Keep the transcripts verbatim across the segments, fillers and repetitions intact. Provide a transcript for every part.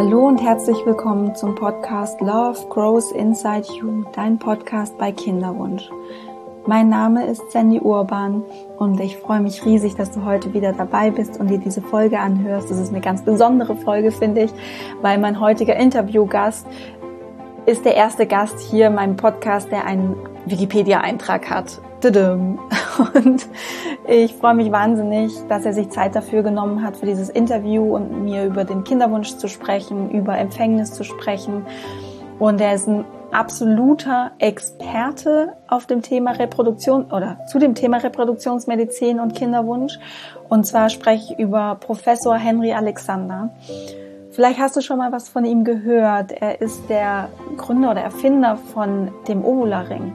Hallo und herzlich willkommen zum Podcast Love Grows Inside You, dein Podcast bei Kinderwunsch. Mein Name ist Sandy Urban und ich freue mich riesig, dass du heute wieder dabei bist und dir diese Folge anhörst. Das ist eine ganz besondere Folge, finde ich, weil mein heutiger Interviewgast ist der erste Gast hier in meinem Podcast, der einen Wikipedia-Eintrag hat. Und ich freue mich wahnsinnig, dass er sich Zeit dafür genommen hat für dieses Interview und mit mir über den Kinderwunsch zu sprechen, über Empfängnis zu sprechen. Und er ist ein absoluter Experte auf dem Thema Reproduktion oder zu dem Thema Reproduktionsmedizin und Kinderwunsch. Und zwar spreche ich über Professor Henry Alexander. Vielleicht hast du schon mal was von ihm gehört. Er ist der Gründer oder Erfinder von dem Ovularing.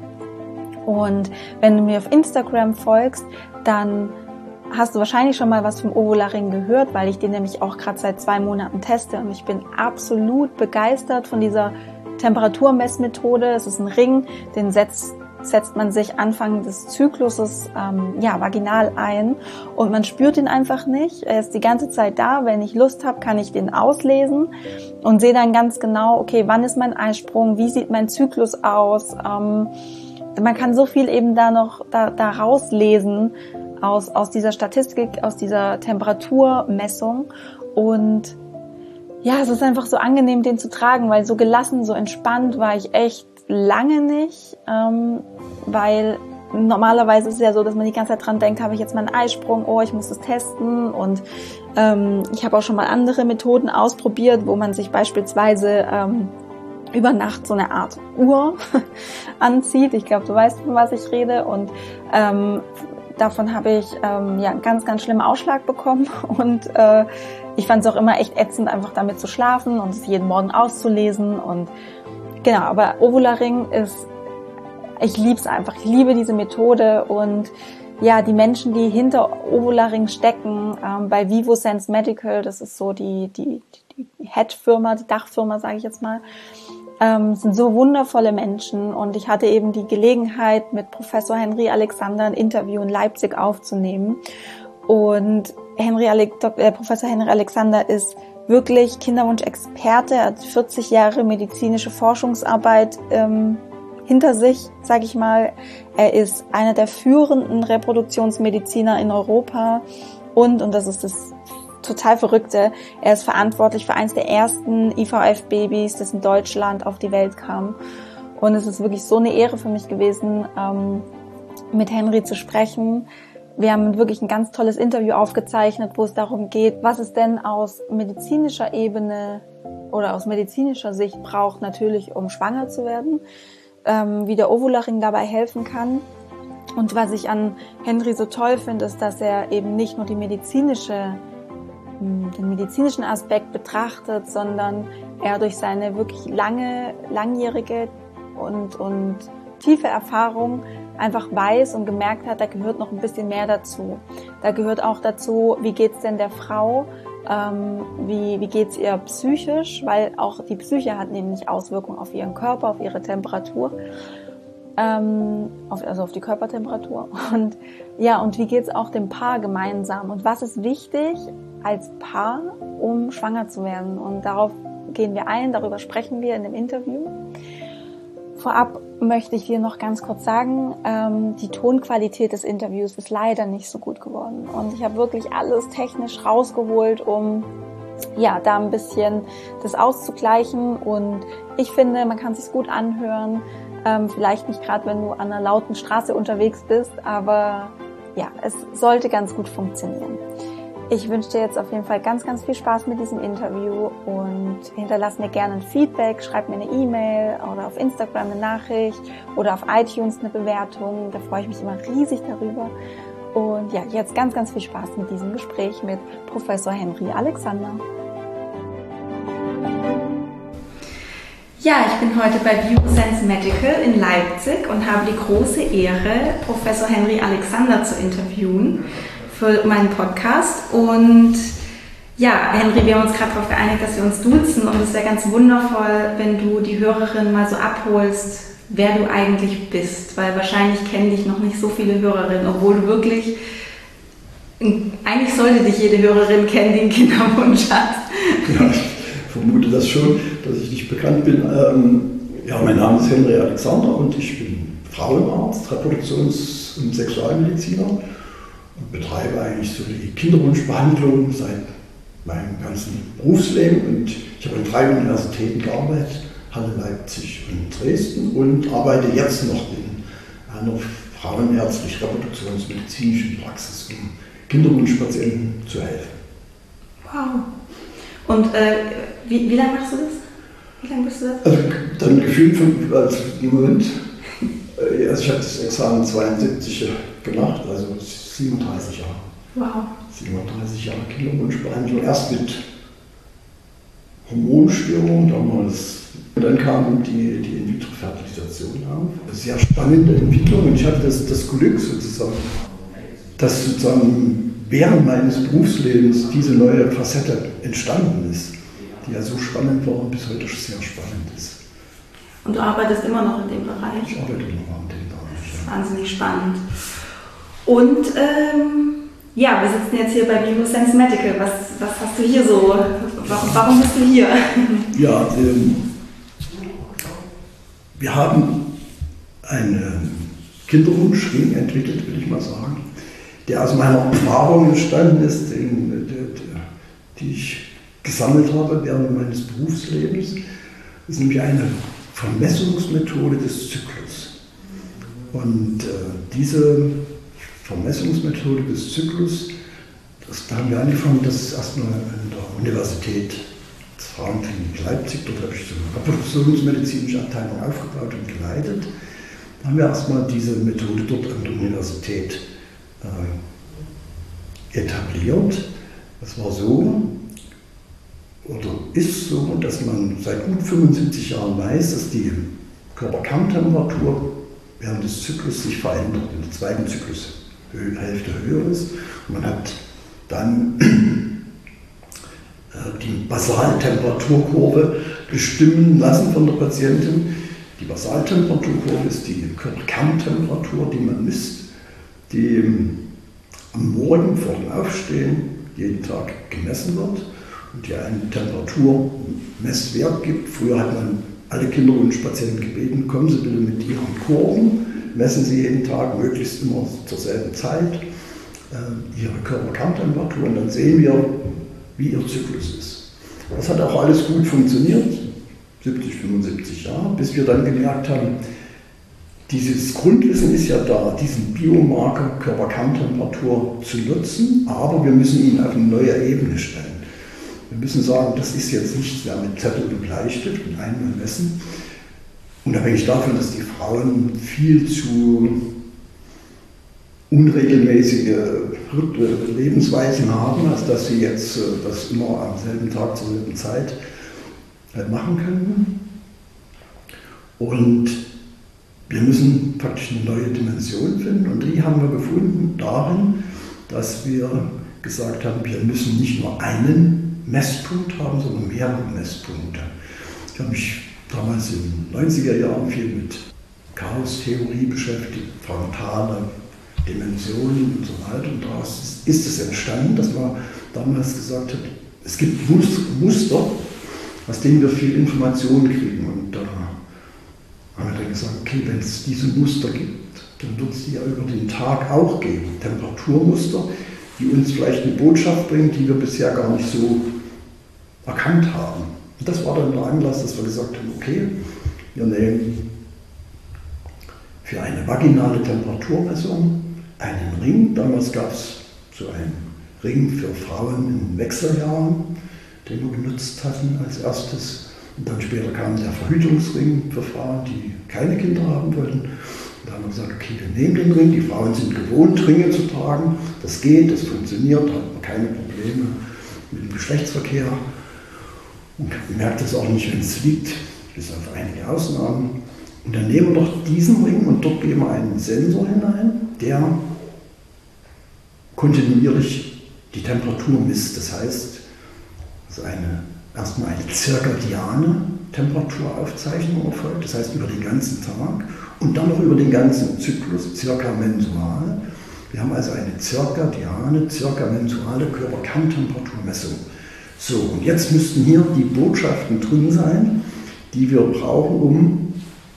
Und wenn du mir auf Instagram folgst, dann hast du wahrscheinlich schon mal was vom Ovularing gehört, weil ich den nämlich auch gerade seit zwei Monaten teste. Und ich bin absolut begeistert von dieser Temperaturmessmethode. Es ist ein Ring, den setzt, setzt man sich Anfang des Zykluses ähm, ja, vaginal ein. Und man spürt ihn einfach nicht. Er ist die ganze Zeit da. Wenn ich Lust habe, kann ich den auslesen und sehe dann ganz genau, okay, wann ist mein Eisprung, wie sieht mein Zyklus aus, ähm, man kann so viel eben da noch da, da rauslesen aus, aus dieser Statistik, aus dieser Temperaturmessung. Und ja, es ist einfach so angenehm, den zu tragen, weil so gelassen, so entspannt war ich echt lange nicht, ähm, weil normalerweise ist es ja so, dass man die ganze Zeit dran denkt, habe ich jetzt mal einen Eisprung, oh, ich muss das testen. Und ähm, ich habe auch schon mal andere Methoden ausprobiert, wo man sich beispielsweise ähm, über Nacht so eine Art Uhr anzieht. Ich glaube, du weißt, von was ich rede. Und ähm, davon habe ich ähm, ja einen ganz, ganz schlimmen Ausschlag bekommen. Und äh, ich fand es auch immer echt ätzend, einfach damit zu schlafen und es jeden Morgen auszulesen. Und genau, aber Ovularing ist, ich liebe es einfach. Ich liebe diese Methode. Und ja, die Menschen, die hinter Ovularing stecken, ähm, bei VivoSense Medical, das ist so die die die Head-Firma, die Dachfirma, sage ich jetzt mal, ähm, sind so wundervolle Menschen. Und ich hatte eben die Gelegenheit, mit Professor Henry Alexander ein Interview in Leipzig aufzunehmen. Und Henry Ale- äh, Professor Henry Alexander ist wirklich Kinderwunsch-Experte. Er hat vierzig Jahre medizinische Forschungsarbeit ähm, hinter sich, sage ich mal. Er ist einer der führenden Reproduktionsmediziner in Europa und, und das ist das total Verrückte, er ist verantwortlich für eines der ersten I V F-Babys, das in Deutschland auf die Welt kam. Und es ist wirklich so eine Ehre für mich gewesen, ähm, mit Henry zu sprechen. Wir haben wirklich ein ganz tolles Interview aufgezeichnet, wo es darum geht, was es denn aus medizinischer Ebene oder aus medizinischer Sicht braucht, natürlich um schwanger zu werden, ähm, wie der Ovularing dabei helfen kann. Und was ich an Henry so toll finde, ist, dass er eben nicht nur die medizinische den medizinischen Aspekt betrachtet, sondern er durch seine wirklich lange, langjährige und, und tiefe Erfahrung einfach weiß und gemerkt hat, da gehört noch ein bisschen mehr dazu. Da gehört auch dazu, wie geht's denn der Frau, ähm, wie, wie geht's ihr psychisch, weil auch die Psyche hat nämlich Auswirkungen auf ihren Körper, auf ihre Temperatur. Ähm, auf, also auf die Körpertemperatur. Und ja, und wie geht's auch dem Paar gemeinsam? Und was ist wichtig als Paar, um schwanger zu werden? Und darauf gehen wir ein, darüber sprechen wir in dem Interview. Vorab möchte ich dir noch ganz kurz sagen, ähm, die Tonqualität des Interviews ist leider nicht so gut geworden. Und ich habe wirklich alles technisch rausgeholt, um ja, da ein bisschen das auszugleichen. Und ich finde, man kann es sich gut anhören. Ähm, vielleicht nicht gerade, wenn du an einer lauten Straße unterwegs bist, aber ja, es sollte ganz gut funktionieren. Ich wünsche dir jetzt auf jeden Fall ganz, ganz viel Spaß mit diesem Interview und hinterlass mir gerne ein Feedback, schreib mir eine E-Mail oder auf Instagram eine Nachricht oder auf iTunes eine Bewertung. Da freue ich mich immer riesig darüber. Und ja, jetzt ganz, ganz viel Spaß mit diesem Gespräch mit Professor Henry Alexander. Ja, ich bin heute bei VivoSense Medical in Leipzig und habe die große Ehre, Professor Henry Alexander zu interviewen für meinen Podcast. Und ja, Henry, wir haben uns gerade darauf geeinigt, dass wir uns duzen und es wäre ganz wundervoll, wenn du die Hörerin mal so abholst, wer du eigentlich bist, weil wahrscheinlich kennen dich noch nicht so viele Hörerinnen, obwohl du wirklich, eigentlich sollte dich jede Hörerin kennen, die einen Kinderwunsch hat. Ja, vermute das schon, dass ich nicht bekannt bin. Ähm, ja, mein Name ist Henry Alexander und ich bin Frauenarzt, Reproduktions- und Sexualmediziner und betreibe eigentlich so die Kinderwunschbehandlung seit meinem ganzen Berufsleben. Und ich habe an drei Universitäten gearbeitet, Halle, Leipzig und Dresden, und arbeite jetzt noch in einer frauenärztlich-reproduktionsmedizinischen Praxis, um Kinderwunschpatienten zu helfen. Wow. Und äh, wie, wie lange machst du das? Wie lange bist du das? Also dann gefühlt von, also im Moment, äh, also ich habe das Examen zweiundsiebzig gemacht, also siebenunddreißig Jahre. Wow. siebenunddreißig Jahre Kinderwunschbehandlung, erst mit Hormonstörungen damals. Und dann kam die, die In-vitro-Fertilisation auf. Eine sehr spannende Entwicklung, und ich hatte das, das Glück sozusagen, dass sozusagen während meines Berufslebens diese neue Facette entstanden ist, die ja so spannend war und bis heute sehr spannend ist. Und du arbeitest immer noch in dem Bereich? Ich arbeite immer noch in dem Bereich. Das ist wahnsinnig spannend. Und ähm, ja, wir sitzen jetzt hier bei Biosense Medical. Was, was hast du hier so? Warum, warum bist du hier? Ja, ähm, wir haben einen Kinderwunschring entwickelt, will ich mal sagen, der aus meiner Erfahrung entstanden ist, den, der, der, die ich gesammelt habe während meines Berufslebens. Das ist nämlich eine Vermessungsmethode des Zyklus. Und äh, diese Vermessungsmethode des Zyklus, das, da haben wir angefangen, das ist erstmal an der Universität des Frauenklinik Leipzig, dort habe ich so eine reproduktionsmedizinische Abteilung aufgebaut und geleitet. Da haben wir erstmal diese Methode dort an der Universität äh, etabliert. Das war so, oder ist so, dass man seit gut fünfundsiebzig Jahren weiß, dass die Körperkerntemperatur während des Zyklus sich verändert, in der zweiten Zyklushälfte höher ist. Und man hat dann äh, die Basaltemperaturkurve bestimmen lassen von der Patientin. Die Basaltemperaturkurve ist die Körperkerntemperatur, die man misst, die am Morgen vor dem Aufstehen jeden Tag gemessen wird und die einen Temperaturmesswert gibt. Früher hat man alle Kinderwunschpatienten gebeten, kommen Sie bitte mit Ihren Kurven, messen Sie jeden Tag, möglichst immer zur selben Zeit, äh, Ihre Körperkerntemperatur, und dann sehen wir, wie Ihr Zyklus ist. Das hat auch alles gut funktioniert, siebzig, fünfundsiebzig Jahre, bis wir dann gemerkt haben, dieses Grundwissen ist ja da, diesen Biomarker Körperkerntemperatur zu nutzen, aber wir müssen ihn auf eine neue Ebene stellen. Wir müssen sagen, das ist jetzt nicht mehr mit Zettel und Bleistift und einmal messen, unabhängig davon, dass die Frauen viel zu unregelmäßige Lebensweisen haben, als dass sie jetzt das immer am selben Tag zur selben Zeit machen können. Und wir müssen praktisch eine neue Dimension finden, und die haben wir gefunden darin, dass wir gesagt haben, wir müssen nicht nur einen Messpunkt haben, sondern mehrere Messpunkte. Ich habe mich damals in den neunziger Jahren viel mit Chaostheorie beschäftigt, frontale Dimensionen und so weiter, und daraus ist es entstanden, dass man damals gesagt hat, es gibt Muster, aus denen wir viel Informationen kriegen, und da haben wir dann gesagt, okay, wenn es diese Muster gibt, dann wird es die ja über den Tag auch geben. Temperaturmuster, die uns vielleicht eine Botschaft bringen, die wir bisher gar nicht so erkannt haben. Und das war dann der Anlass, dass wir gesagt haben, okay, wir nehmen für eine vaginale Temperaturmessung einen Ring. Damals gab es so einen Ring für Frauen in Wechseljahren, den wir genutzt hatten als erstes. Und dann später kam der Verhütungsring für Frauen, die keine Kinder haben wollten. Und da haben wir gesagt, okay, wir nehmen den Ring, die Frauen sind gewohnt, Ringe zu tragen. Das geht, das funktioniert, hat man keine Probleme mit dem Geschlechtsverkehr. Und man merkt es auch nicht, wenn es liegt, bis auf einige Ausnahmen. Und dann nehmen wir doch diesen Ring und dort geben wir einen Sensor hinein, der kontinuierlich die Temperatur misst. Das heißt, es ist eine erstmal eine zirkadiane Temperaturaufzeichnung erfolgt, das heißt über den ganzen Tag und dann noch über den ganzen Zyklus, zirkamensual. Wir haben also eine zirkadiane, zirkamensuale Körperkerntemperaturmessung So, und jetzt müssten hier die Botschaften drin sein, die wir brauchen, um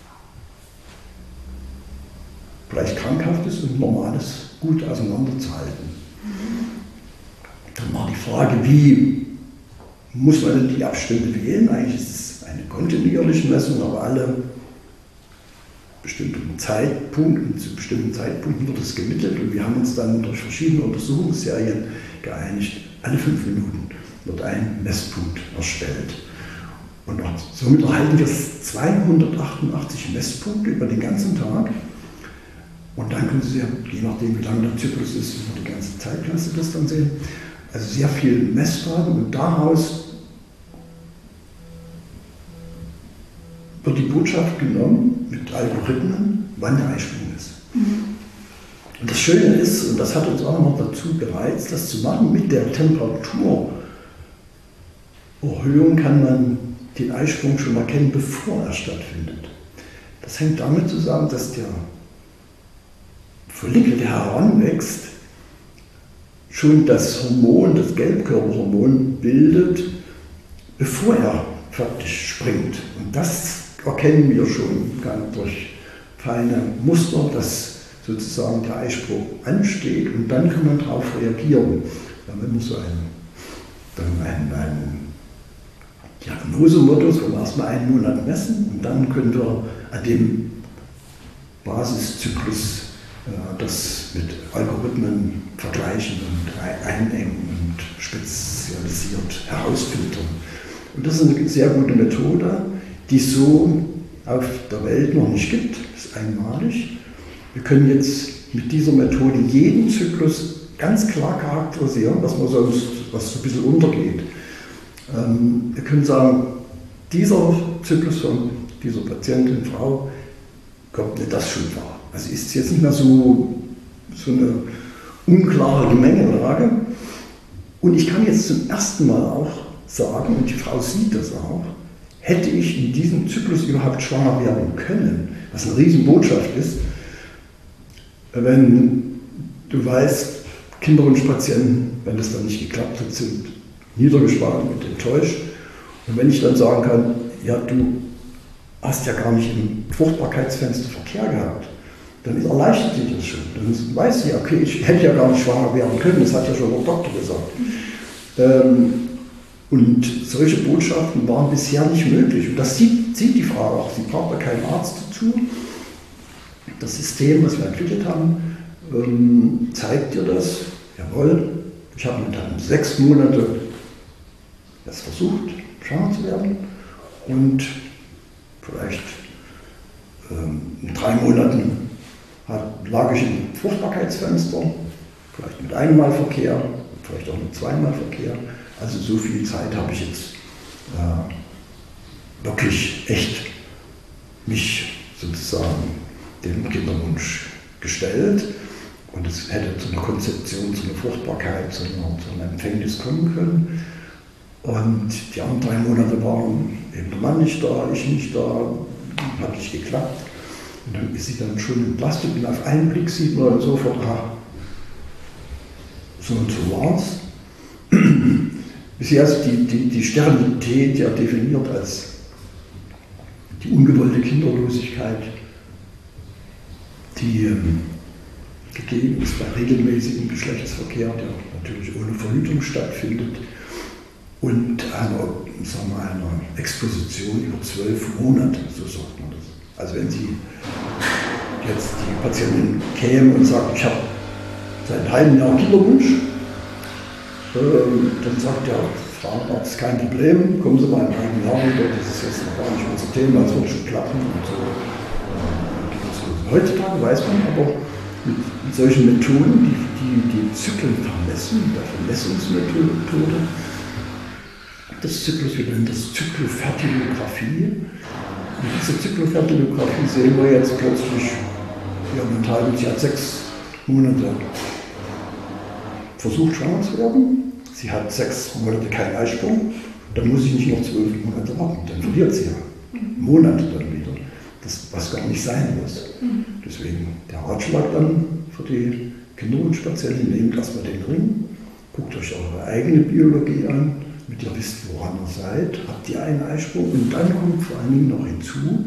vielleicht Krankhaftes und Normales gut auseinanderzuhalten. Dann war die Frage, wie muss man denn die Abstände wählen? Eigentlich ist es eine kontinuierliche Messung, aber alle bestimmten Zeitpunkten, zu bestimmten Zeitpunkten wird es gemittelt und wir haben uns dann durch verschiedene Untersuchungsserien geeinigt, alle fünf Minuten wird ein Messpunkt erstellt. Und somit erhalten wir zweihundertachtundachtzig Messpunkte über den ganzen Tag. Und dann können Sie, je nachdem wie lang der Zyklus ist, über die ganze Zeitklasse das dann sehen. Also sehr viel Messdaten und daraus wird die Botschaft genommen mit Algorithmen, wann der Eisprung ist. Mhm. Und das Schöne ist, und das hat uns auch noch dazu gereizt, das zu machen, mit der Temperaturerhöhung kann man den Eisprung schon erkennen, bevor er stattfindet. Das hängt damit zusammen, dass der Follikel, der heranwächst, schon das Hormon, das Gelbkörperhormon bildet, bevor er faktisch springt. Und das erkennen wir schon durch feine Muster, dass sozusagen der Eisprung ansteht und dann kann man darauf reagieren. Wir haben immer so einen, dann einen, einen Diagnosemodus, wo wir erstmal einen Monat messen und dann können wir an dem Basiszyklus äh, das mit Algorithmen vergleichen und einengen und spezialisiert herausfiltern. Und das ist eine sehr gute Methode, die es so auf der Welt noch nicht gibt. Das ist einmalig. Wir können jetzt mit dieser Methode jeden Zyklus ganz klar charakterisieren, was man sonst, was so ein bisschen untergeht. Ähm, wir können sagen, dieser Zyklus von dieser Patientin, Frau, kommt nicht das schon vor. Also ist es jetzt nicht mehr so, so eine unklare Gemengelage. Und ich kann jetzt zum ersten Mal auch sagen, und die Frau sieht das auch, hätte ich in diesem Zyklus überhaupt schwanger werden können, was eine Riesenbotschaft ist, wenn du weißt, Kinderwunschpatienten, wenn das dann nicht geklappt hat, sind niedergeschlagen und enttäuscht. Und wenn ich dann sagen kann, ja, du hast ja gar nicht im Fruchtbarkeitsfenster Verkehr gehabt, dann erleichtert dich das schon. Dann weiß sie, okay, ich hätte ja gar nicht schwanger werden können, das hat ja schon der Doktor gesagt. Ähm, und solche Botschaften waren bisher nicht möglich. Und das sieht, sieht die Frau auch. Sie braucht da keinen Arzt dazu. Das System, was wir entwickelt haben, ähm, zeigt dir das. Jawohl, ich habe dann sechs Monate das versucht, schwanger zu werden. Und vielleicht ähm, in drei Monaten hat, lag ich im Fruchtbarkeitsfenster, vielleicht mit einmal Verkehr, vielleicht auch mit zweimal Verkehr. Also so viel Zeit habe ich jetzt äh, wirklich echt mich sozusagen dem Kinderwunsch gestellt. Und es hätte zu einer Konzeption, zu einer Fruchtbarkeit, zu einer, zu einer Empfängnis kommen können. Und die anderen drei Monate waren eben der Mann nicht da, ich nicht da, hat nicht geklappt. Und dann ist sie dann schon entlastet und auf einen Blick sieht man dann sofort, ah, so und so war es. Bisher ist die, die, die Sterilität ja definiert als die ungewollte Kinderlosigkeit, die ähm, gegeben ist bei regelmäßigem Geschlechtsverkehr, der natürlich ohne Verhütung stattfindet, und einer, sagen wir, einer Exposition über zwölf Monate, so sagt man das. Also wenn Sie jetzt die Patientin käme und sagt, ich habe seit einem halben Jahr Kinderwunsch, ähm, dann sagt der Frauenarzt, kein Problem, kommen Sie mal in einem halben Jahr wieder, das ist jetzt noch gar nicht unser Thema, das wird schon klappen und so. Äh, Heutzutage weiß man aber, mit, mit solchen Methoden, die, die die Zyklen vermessen, der Vermessungsmethode des Zyklus, wir nennen das Zyklofertilographie. Und diese Zyklofertilographie sehen wir jetzt plötzlich, ja, mental, sie hat sechs Monate versucht, schwanger zu werden. Sie hat sechs Monate keinen Eisprung, dann muss sie nicht noch zwölf Monate warten, dann verliert sie ja Monate dann wieder, das, was gar nicht sein muss. Deswegen der Ratschlag dann für die Kinderwunschpatienten, nehmt erstmal den Ring, guckt euch eure eigene Biologie an, damit ihr wisst, woran ihr seid, habt ihr einen Eisprung und dann kommt vor allen Dingen noch hinzu,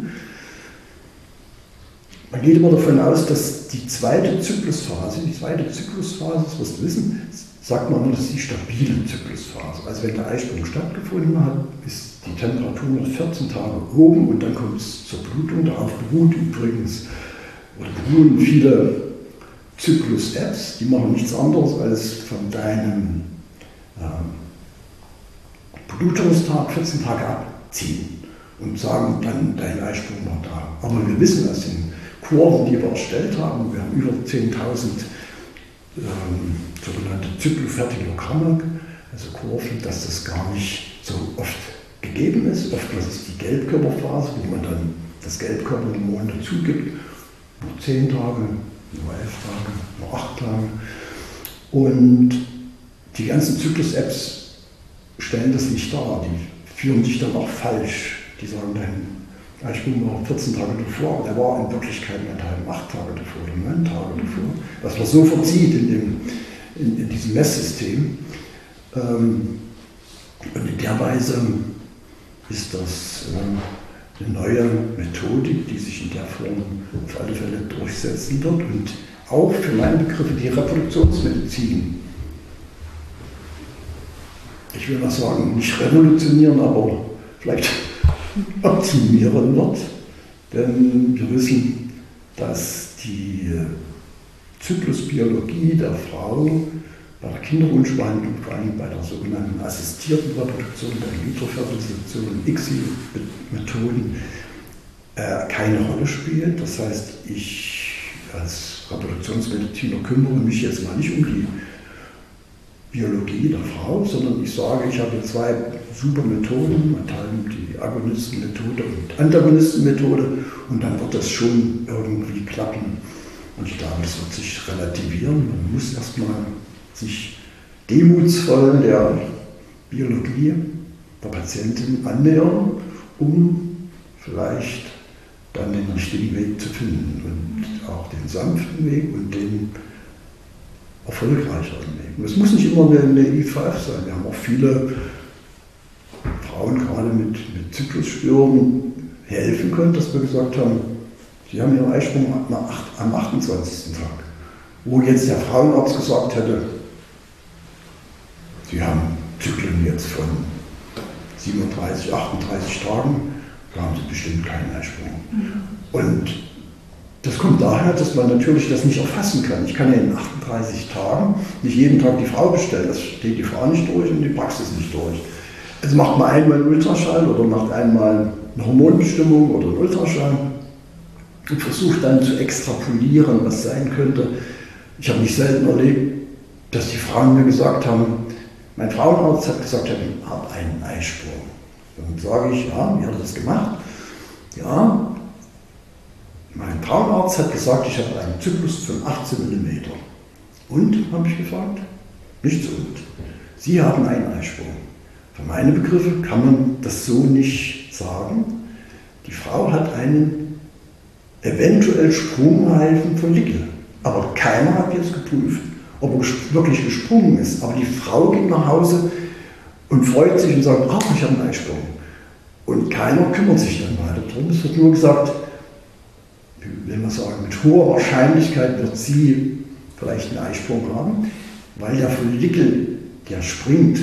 man geht immer davon aus, dass die zweite Zyklusphase, die zweite Zyklusphase, das wirst du wissen, sagt man immer, das ist die stabile Zyklusphase. Also wenn der Eisprung stattgefunden hat, ist die Temperatur noch vierzehn Tage oben und dann kommt es zur Blutung. Darauf beruht übrigens, oder beruhen viele Zyklus-Apps, die machen nichts anderes als von deinem ähm, Blutungstag vierzehn Tage abziehen und sagen dann, dein Eisprung war da. Aber wir wissen aus den Kurven, die wir erstellt haben, wir haben über zehntausend ähm, sogenannte Zyklofertilogramme, also Kurven, dass das gar nicht so oft gegeben ist. Oftmals ist die Gelbkörperphase, wo man dann das Gelbkörperhormon dazugibt, nur zehn Tage, nur elf Tage, nur acht Tage. Und die ganzen Zyklus-Apps stellen das nicht dar, die führen sich dann auch falsch. Die sagen dann, Eisprung war vierzehn Tage davor, aber der war in Wirklichkeit meinethalben acht Tage davor oder neun Tage davor, was man so verzieht in, dem, in, in diesem Messsystem. Ähm, und in der Weise ist das äh, eine neue Methodik, die sich in der Form auf alle Fälle durchsetzen wird und auch für meine Begriffe die Reproduktionsmedizin, ich will mal sagen, nicht revolutionieren, aber vielleicht optimieren wird, denn wir wissen, dass die Zyklusbiologie der Frau bei der Kinderwunschbehandlung, vor allem bei der sogenannten assistierten Reproduktion, der In-vitro-Fertilisation, I C S I-Methoden, äh, keine Rolle spielt. Das heißt, ich als Reproduktionsmediziner kümmere mich jetzt mal nicht um die Biologie der Frau, sondern ich sage, ich habe zwei super Methoden, die Agonistenmethode und Antagonistenmethode, und dann wird das schon irgendwie klappen. Und ich glaube, das wird sich relativieren. Man muss erstmal sich demutsvoll der Biologie der Patientin annähern, um vielleicht dann den richtigen Weg zu finden und auch den sanften Weg und den erfolgreicheren Weg. Es muss nicht immer eine, eine I V F sein. Wir haben auch viele Frauen, gerade mit, mit Zyklusstörungen, helfen können, dass wir gesagt haben, sie haben ihren Eisprung am achtundzwanzigsten Tag. Wo jetzt der Frauenarzt gesagt hätte, sie haben Zyklen jetzt von siebenunddreißig, achtunddreißig Tagen, da haben sie bestimmt keinen Eisprung. Und das kommt daher, dass man natürlich das nicht erfassen kann. Ich kann ja in achtunddreißig Tagen nicht jeden Tag die Frau bestellen. Das steht die Frau nicht durch und die Praxis nicht durch. Also macht man einmal einen Ultraschall oder macht einmal eine Hormonbestimmung oder einen Ultraschall und versucht dann zu extrapolieren, was sein könnte. Ich habe nicht selten erlebt, dass die Frauen mir gesagt haben, mein Frauenarzt hat gesagt, ich habe einen Eisprung. Dann sage ich, ja, wie hat er das gemacht? Ja, mein Frauenarzt hat gesagt, ich habe einen Zyklus von achtzehn Millimeter. Und, habe ich gefragt, nichts und. Sie haben einen Eisprung. Für meine Begriffe kann man das so nicht sagen. Die Frau hat einen eventuell sprungreifen Follikel. Aber keiner hat jetzt geprüft, ob er wirklich gesprungen ist. Aber die Frau geht nach Hause und freut sich und sagt, ach, ich habe einen Eisprung. Und keiner kümmert sich dann weiter drum. Es wird nur gesagt, will man sagen, mit hoher Wahrscheinlichkeit wird sie vielleicht einen Eisprung haben, weil der Follikel, der springt,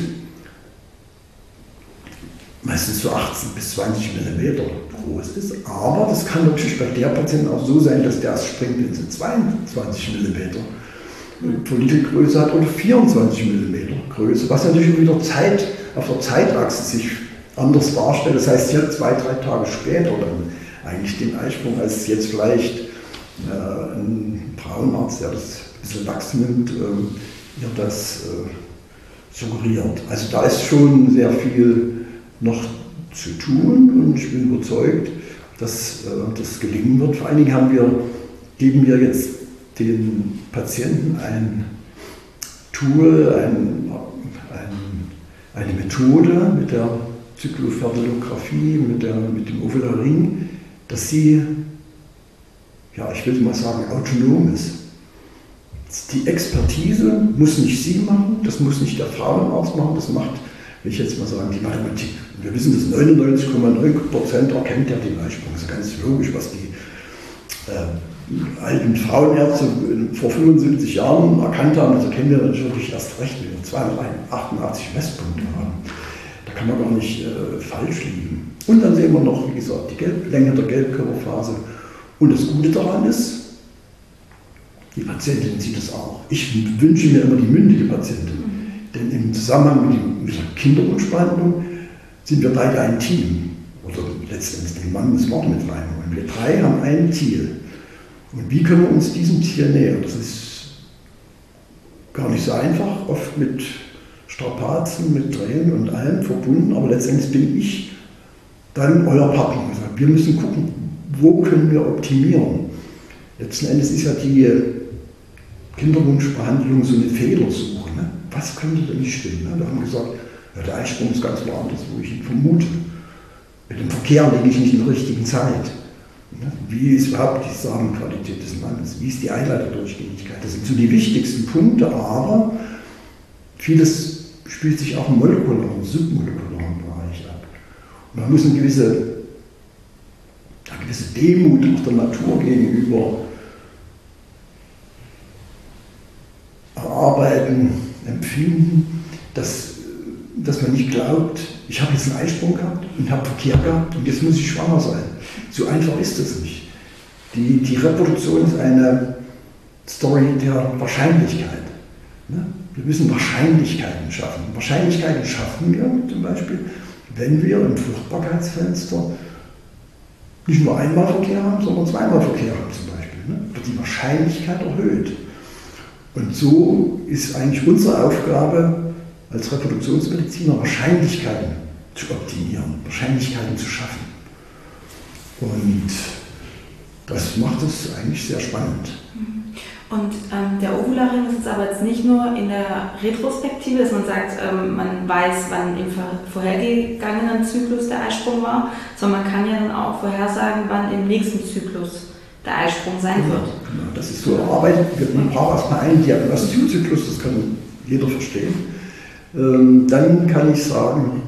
meistens so achtzehn bis zwanzig Millimeter groß ist. Aber das kann natürlich bei der Patientin auch so sein, dass der erst springt, wenn sie zweiundzwanzig Millimeter Follikelgröße hat oder vierundzwanzig Millimeter Größe, was natürlich wieder Zeit, auf der Zeitachse sich anders darstellt. Das heißt, hier zwei, drei Tage später dann eigentlich den Eisprung, als jetzt vielleicht äh, ein Frauenarzt, der das ein bisschen lax nimmt, äh, ihr das äh, suggeriert. Also da ist schon sehr viel noch zu tun und ich bin überzeugt, dass äh, das gelingen wird. Vor allen Dingen haben wir, geben wir jetzt den Patienten ein Tool, ein, ein, eine Methode mit der Zyklofertilographie, mit, der, mit dem Ovularring, dass sie, ja, ich will mal sagen, autonom ist. Die Expertise muss nicht sie machen, das muss nicht der Frauenarzt machen, das macht will ich jetzt mal sagen, die Mathematik. Und wir wissen, dass neunundneunzig Komma neun Prozent erkennt ja den Eisprung. Das ist ganz logisch, was die äh, alten Frauenärzte vor fünfundsiebzig Jahren erkannt haben. Das erkennen wir natürlich erst recht, wenn wir zweihundertachtundachtzig Messpunkte haben. Da kann man gar nicht äh, falsch liegen. Und dann sehen wir noch, wie gesagt, die Gelb Länge der Gelbkörperphase. Und das Gute daran ist, die Patientin sieht es auch. Ich wünsche mir immer die mündige Patientin. Denn im Zusammenhang mit der Kinderwunschbehandlung sind wir beide ein Team. Oder letztendlich den Mann müssen wir auch mit reinholen. Wir drei haben ein Ziel. Und wie können wir uns diesem Ziel nähern? Das ist gar nicht so einfach, oft mit Strapazen, mit Tränen und allem verbunden. Aber letztendlich bin ich dann euer Partner. Wir müssen gucken, wo können wir optimieren. Letzten Endes ist ja die Kinderwunschbehandlung so eine Fehlersuche. Ne? Was könnte denn nicht stimmen? Ne? Wir haben gesagt, ja, der Eisprung ist ganz woanders, wo ich ihn vermute. Mit dem Verkehr liege ich nicht in der richtigen Zeit. Ne? Wie ist überhaupt die Samenqualität des Mannes? Wie ist die Eileiterdurchgängigkeit? Das sind so die wichtigsten Punkte, aber vieles spielt sich auch im molekularen, submolekularen Bereich ab. Und man muss eine gewisse, eine gewisse Demut auch der Natur gegenüber erarbeiten, empfinden, dass, dass man nicht glaubt, ich habe jetzt einen Eisprung gehabt und habe Verkehr gehabt und jetzt muss ich schwanger sein. So einfach ist das nicht. Die, die Reproduktion ist eine Story der Wahrscheinlichkeit. Ne? Wir müssen Wahrscheinlichkeiten schaffen. Wahrscheinlichkeiten schaffen wir zum Beispiel, wenn wir im Fruchtbarkeitsfenster nicht nur einmal Verkehr haben, sondern zweimal Verkehr haben zum Beispiel. Ne? Wird die Wahrscheinlichkeit erhöht. Und so ist eigentlich unsere Aufgabe als Reproduktionsmediziner, Wahrscheinlichkeiten zu optimieren, Wahrscheinlichkeiten zu schaffen. Und das macht es eigentlich sehr spannend. Und ähm, der Ovularing ist jetzt aber jetzt nicht nur in der Retrospektive, dass man sagt, ähm, man weiß, wann im vorhergegangenen Zyklus der Eisprung war, sondern man kann ja dann auch vorhersagen, wann im nächsten Zyklus der Eisprung sein wird. Genau, das ist so erarbeitet. Man braucht erstmal einen Diagnostikzyklus, das kann jeder verstehen. Ähm, dann kann ich sagen,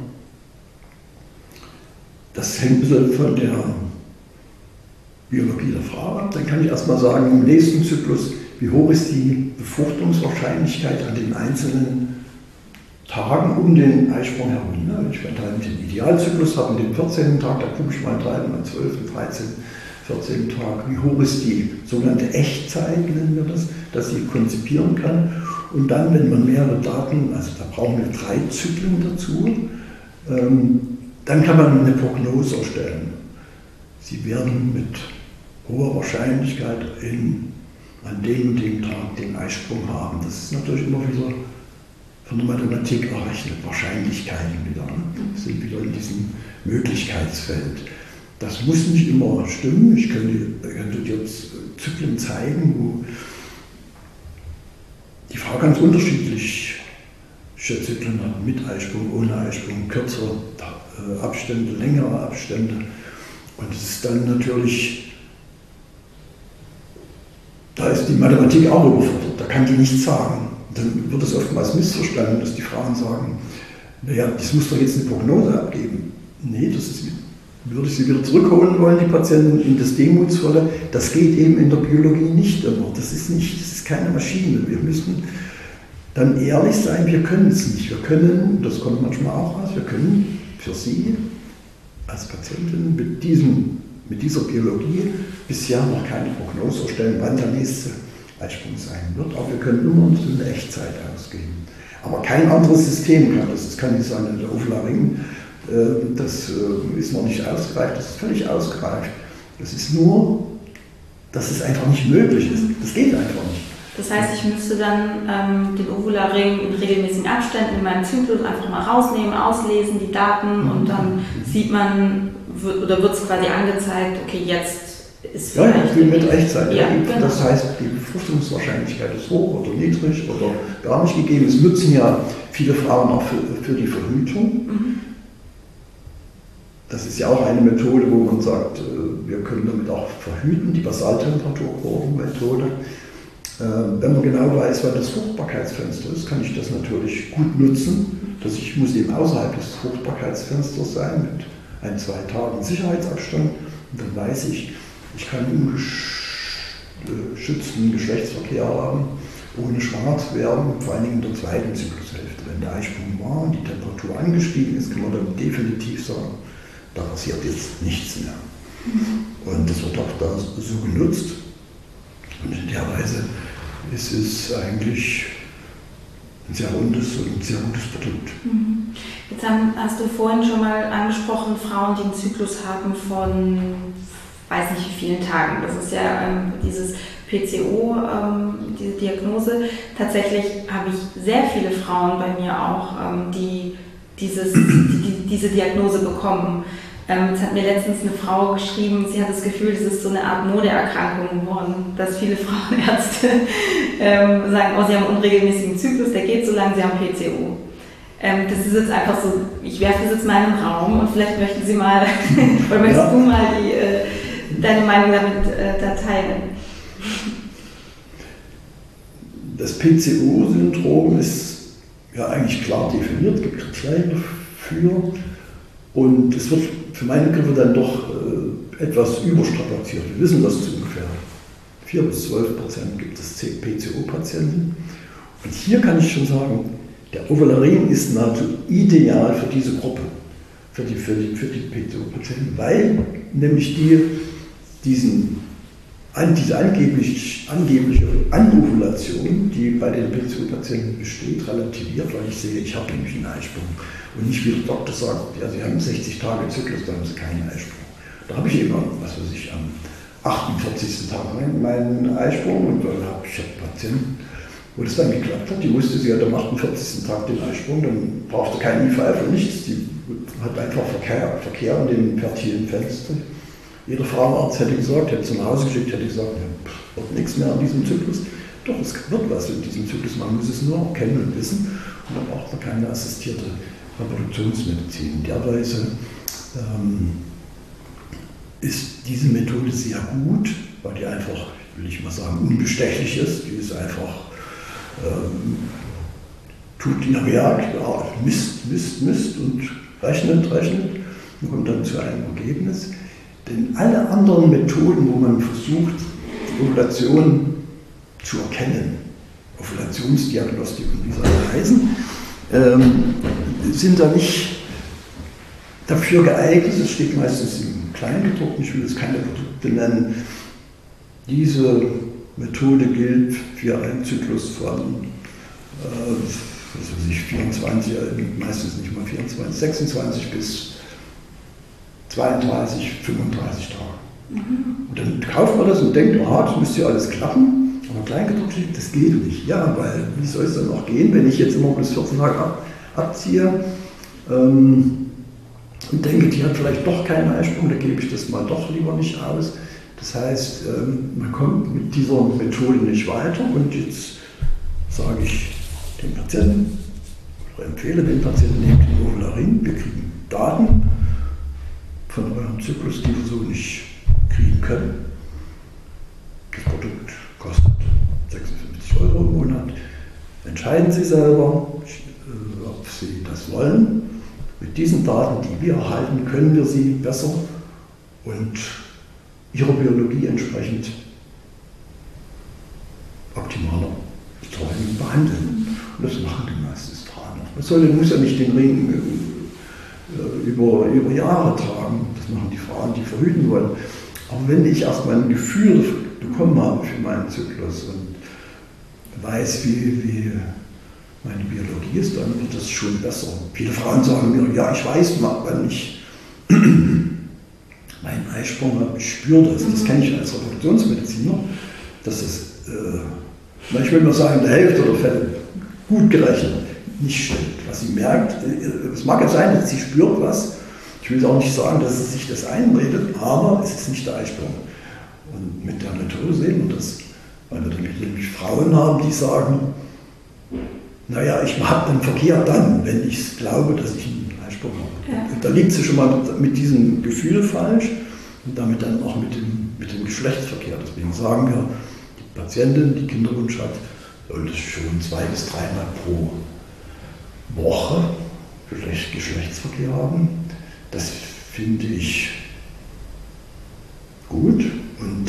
das hängt ein bisschen von der Biologie der Frau ab. Dann kann ich erstmal sagen, im nächsten Zyklus, wie hoch ist die Befruchtungswahrscheinlichkeit an den einzelnen Tagen um den Eisprung herum. Wenn ich den Idealzyklus habe, den vierzehnten Tag, da gucke ich mal drei, mal zwölften, dreizehnten, vierzehnten Tag, wie hoch ist die sogenannte Echtzeit, nennen wir das, dass sie konzipieren kann. Und dann, wenn man mehrere Daten, also da brauchen wir drei Zyklen dazu, ähm, dann kann man eine Prognose erstellen. Sie werden mit hoher Wahrscheinlichkeit in, an dem und dem Tag den Eisprung haben. Das ist natürlich immer wieder von der Mathematik errechnet, Wahrscheinlichkeiten wieder. Ne? Sind wieder in diesem Möglichkeitsfeld. Das muss nicht immer stimmen. Ich könnte, könnte dir jetzt Zyklen zeigen, wo die Frau ganz unterschiedlich Zyklen hat, mit Eisprung, ohne Eisprung, kürzere Abstände, längere Abstände. Und es ist dann natürlich, da ist die Mathematik auch überfordert, da kann die nichts sagen. Dann wird es oftmals missverstanden, dass die Frauen sagen, naja, das muss doch jetzt eine Prognose abgeben. Nee, das ist, würde ich sie wieder zurückholen wollen, die Patienten, in das Demutsvolle. Das geht eben in der Biologie nicht immer. Das ist nicht, das ist keine Maschine. Wir müssen dann ehrlich sein, wir können es nicht. Wir können, das kommt manchmal auch raus, wir können für Sie als Patientin mit, diesem, mit dieser Biologie bisher noch keine Prognose erstellen, wann der nächste Eisprung sein wird. Aber wir können immer uns eine Echtzeit ausgeben. Aber kein anderes System kann das. Das kann nicht sein, der Ovularing, das ist noch nicht ausgereift, das ist völlig ausgereift. Das ist nur, dass es einfach nicht möglich ist. Das geht einfach nicht. Das heißt, ich müsste dann ähm, den Ovularing in regelmäßigen Abständen in meinem Zyklus einfach mal rausnehmen, auslesen, die Daten, mhm. und dann sieht man, wird, oder wird es quasi angezeigt, okay, jetzt ist vielleicht... Ja, wie mit Echtzeit. Ja, genau. Das heißt, die Befruchtungswahrscheinlichkeit ist hoch oder niedrig oder gar nicht gegeben. Es nutzen ja viele Frauen auch für, für die Verhütung. Mhm. Das ist ja auch eine Methode, wo man sagt, wir können damit auch verhüten, die Basaltemperaturkurvenmethode. Wenn man genau weiß, wann das Fruchtbarkeitsfenster ist, kann ich das natürlich gut nutzen. Dass ich muss eben außerhalb des Fruchtbarkeitsfensters sein, mit ein, zwei Tagen Sicherheitsabstand. Und dann weiß ich, ich kann ungeschützten Geschlechtsverkehr haben, ohne schwanger zu werden, vor allen Dingen in der zweiten Zyklushälfte. Wenn der Eisprung war und die Temperatur angestiegen ist, kann man dann definitiv sagen, da passiert jetzt nichts mehr. Und das wird auch da so genutzt. Und in der Weise ist es eigentlich ein sehr rundes und ein sehr gutes Produkt. Jetzt hast du vorhin schon mal angesprochen, Frauen, die einen Zyklus haben von, weiß nicht wie vielen Tagen. Das ist ja ähm, dieses P C O, ähm, diese Diagnose. Tatsächlich habe ich sehr viele Frauen bei mir auch, ähm, die, dieses, die, die diese Diagnose bekommen. Jetzt hat mir letztens eine Frau geschrieben, sie hat das Gefühl, es ist so eine Art Modeerkrankung geworden, dass viele Frauenärzte ähm, sagen, oh, sie haben einen unregelmäßigen Zyklus, der geht so lang, sie haben P C O. Ähm, das ist jetzt einfach so, ich werfe das jetzt mal in den Raum und vielleicht möchten Sie mal, oder möchtest ja. du mal die, äh, deine Meinung damit äh, da teilen? Das P C O-Syndrom ist ja eigentlich klar definiert, es gibt Kriterien dafür und es wird für meine Begriffe dann doch äh, etwas überstrapaziert. Wir wissen, dass es ungefähr vier bis zwölf Prozent gibt es P C O-Patienten. Und hier kann ich schon sagen, der Ovalarin ist nahezu ideal für diese Gruppe, für die, für die, für die P C O-Patienten, weil nämlich die diesen, an, diese angeblich, angebliche Anovulation, die bei den P C O-Patienten besteht, relativiert, weil ich sehe, ich habe nämlich einen Eisprung. Und nicht wie der Doktor sagt, ja, Sie haben sechzig Tage Zyklus, da haben Sie keinen Eisprung. Da habe ich immer, was weiß ich, am achtundvierzigsten Tag meinen Eisprung und dann habe ich einen Patienten, wo das dann geklappt hat, die wusste, sie hat am achtundvierzigsten Tag den Eisprung, dann brauchte kein I V F und nichts, die hat einfach Verkehr, Verkehr in dem fertilen Fenster. Jeder Frauenarzt hätte gesagt, hätte sie nach Hause geschickt, hätte gesagt, ja, wird nichts mehr an diesem Zyklus. Doch, es wird was in diesem Zyklus, man muss es nur auch kennen und wissen und dann braucht man keine assistierte Reproduktionsmedizin. In der Weise ähm, ist diese Methode sehr gut, weil die einfach, will ich mal sagen, unbestechlich ist. Die ist einfach, ähm, tut ihr Werk, ja, misst, misst, misst und rechnet, rechnet und kommt dann zu einem Ergebnis. Denn alle anderen Methoden, wo man versucht, die Ovulation zu erkennen, Ovulationsdiagnostik und wie sie alle heißen, ähm, sind da nicht dafür geeignet. Es steht meistens im Kleingedruckten, ich will jetzt keine Produkte nennen. Diese Methode gilt für einen Zyklus von äh, was weiß ich, vierundzwanzig, meistens nicht mal vierundzwanzig, sechsundzwanzig bis zweiunddreißig, fünfunddreißig Tage. Mhm. Und dann kauft man das und denkt, aha, das müsste ja alles klappen. Aber Kleingedruckt steht, das geht nicht. Ja, weil wie soll es dann noch gehen, wenn ich jetzt immer bis vierzehn Tage ab, abziehe ähm, und denke, die hat vielleicht doch keinen Eisprung, da gebe ich das mal doch lieber nicht aus. Das heißt, ähm, man kommt mit dieser Methode nicht weiter und jetzt sage ich dem Patienten oder empfehle dem Patienten, nehmt den Ovalarin, wir kriegen Daten von eurem Zyklus, die wir so nicht kriegen können. Das Produkt kostet sechsundfünfzig Euro im Monat. Entscheiden Sie selber, ob Sie das wollen. Mit diesen Daten, die wir erhalten, können wir Sie besser und Ihrer Biologie entsprechend optimaler betreuen und behandeln. Und das machen die meisten Frauen. Man soll, muss ja nicht den Ring äh, über, über Jahre tragen. Das machen die Frauen, die verhüten wollen. Aber wenn ich erstmal ein Gefühl bekommen habe für meinen Zyklus und weiß, wie, wie meine Biologie ist, dann wird das schon besser. Viele Frauen sagen mir, ja, ich weiß mal, wann ich meinen Eisprung habe, ich spüre das. Das kenne ich als Reproduktionsmediziner, dass es, äh, ich will mal sagen, in der Hälfte der Fälle gut gerechnet nicht stimmt. Was sie merkt, es mag ja sein, dass sie spürt was. Ich will auch nicht sagen, dass sie sich das einredet, aber es ist nicht der Eisprung. Und mit der Methode sehen wir das, weil wir nämlich Frauen haben, die sagen, naja, ich habe den Verkehr dann, wenn ich glaube, dass ich einen Eisprung habe. Ja. Da liegt sie schon mal mit, mit diesem Gefühl falsch und damit dann auch mit dem, mit dem Geschlechtsverkehr. Deswegen sagen wir, die Patientin, die Kinderwunsch hat, sollte schon zwei bis dreimal pro Woche Geschlechtsverkehr haben. Das finde ich gut und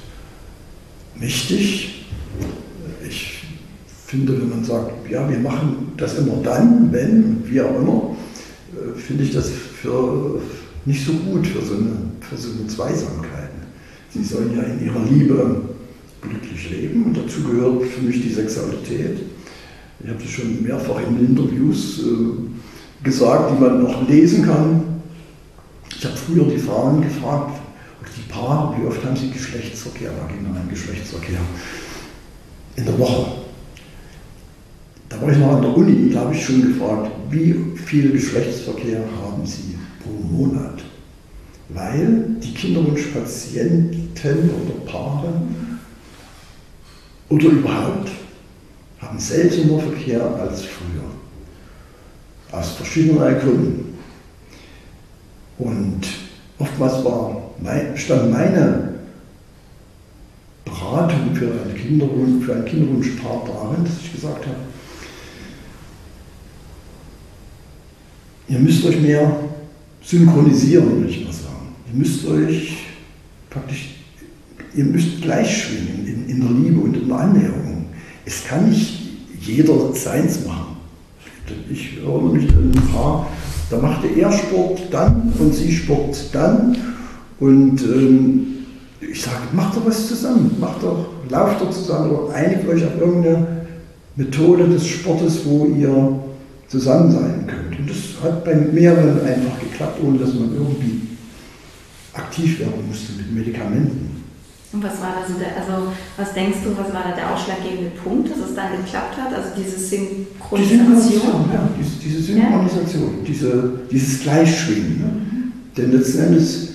wichtig. Ich finde, wenn man sagt, ja, wir machen das immer dann, wenn, wie auch immer, finde ich das für nicht so gut für so eine, für so eine Zweisamkeit. Sie sollen ja in ihrer Liebe glücklich leben und dazu gehört für mich die Sexualität. Ich habe das schon mehrfach in Interviews äh, gesagt, die man noch lesen kann. Ich habe früher die Frauen gefragt, oder die Paare, wie oft haben sie Geschlechtsverkehr, vaginalen Geschlechtsverkehr in der Woche. Da war ich noch an der Uni, da habe ich schon gefragt, wie viel Geschlechtsverkehr haben sie pro Monat? Weil die Kinderwunschpatienten oder Paare oder überhaupt haben seltener Verkehr als früher. Aus verschiedenen Gründen. Und oftmals war, stand meine Beratung für, eine Kinderwunsch, für ein Kinderwunschpaar darin, dass ich gesagt habe, ihr müsst euch mehr synchronisieren, würde ich mal sagen. Ihr müsst euch praktisch, ihr müsst gleich schwingen in, in der Liebe und in der Annäherung. Es kann nicht jeder seins machen. Ich erinnere mich an ein Paar, da machte er Sport dann und sie Sport dann. Und ähm, ich sage, macht doch was zusammen, macht doch, lauft doch zusammen oder einigt euch auf irgendeine Methode des Sportes, wo ihr zusammen sein könnt. Und das hat bei mehreren einfach geklappt, ohne dass man irgendwie aktiv werden musste mit Medikamenten. Und was war da so der, also was denkst du, was war da der ausschlaggebende Punkt, dass es dann geklappt hat? Also diese Synchronisation? Die Synchronisation, ja, diese, diese Synchronisation, ja. diese, dieses Gleichschwingen. Ne? Mhm. Denn letzten Endes,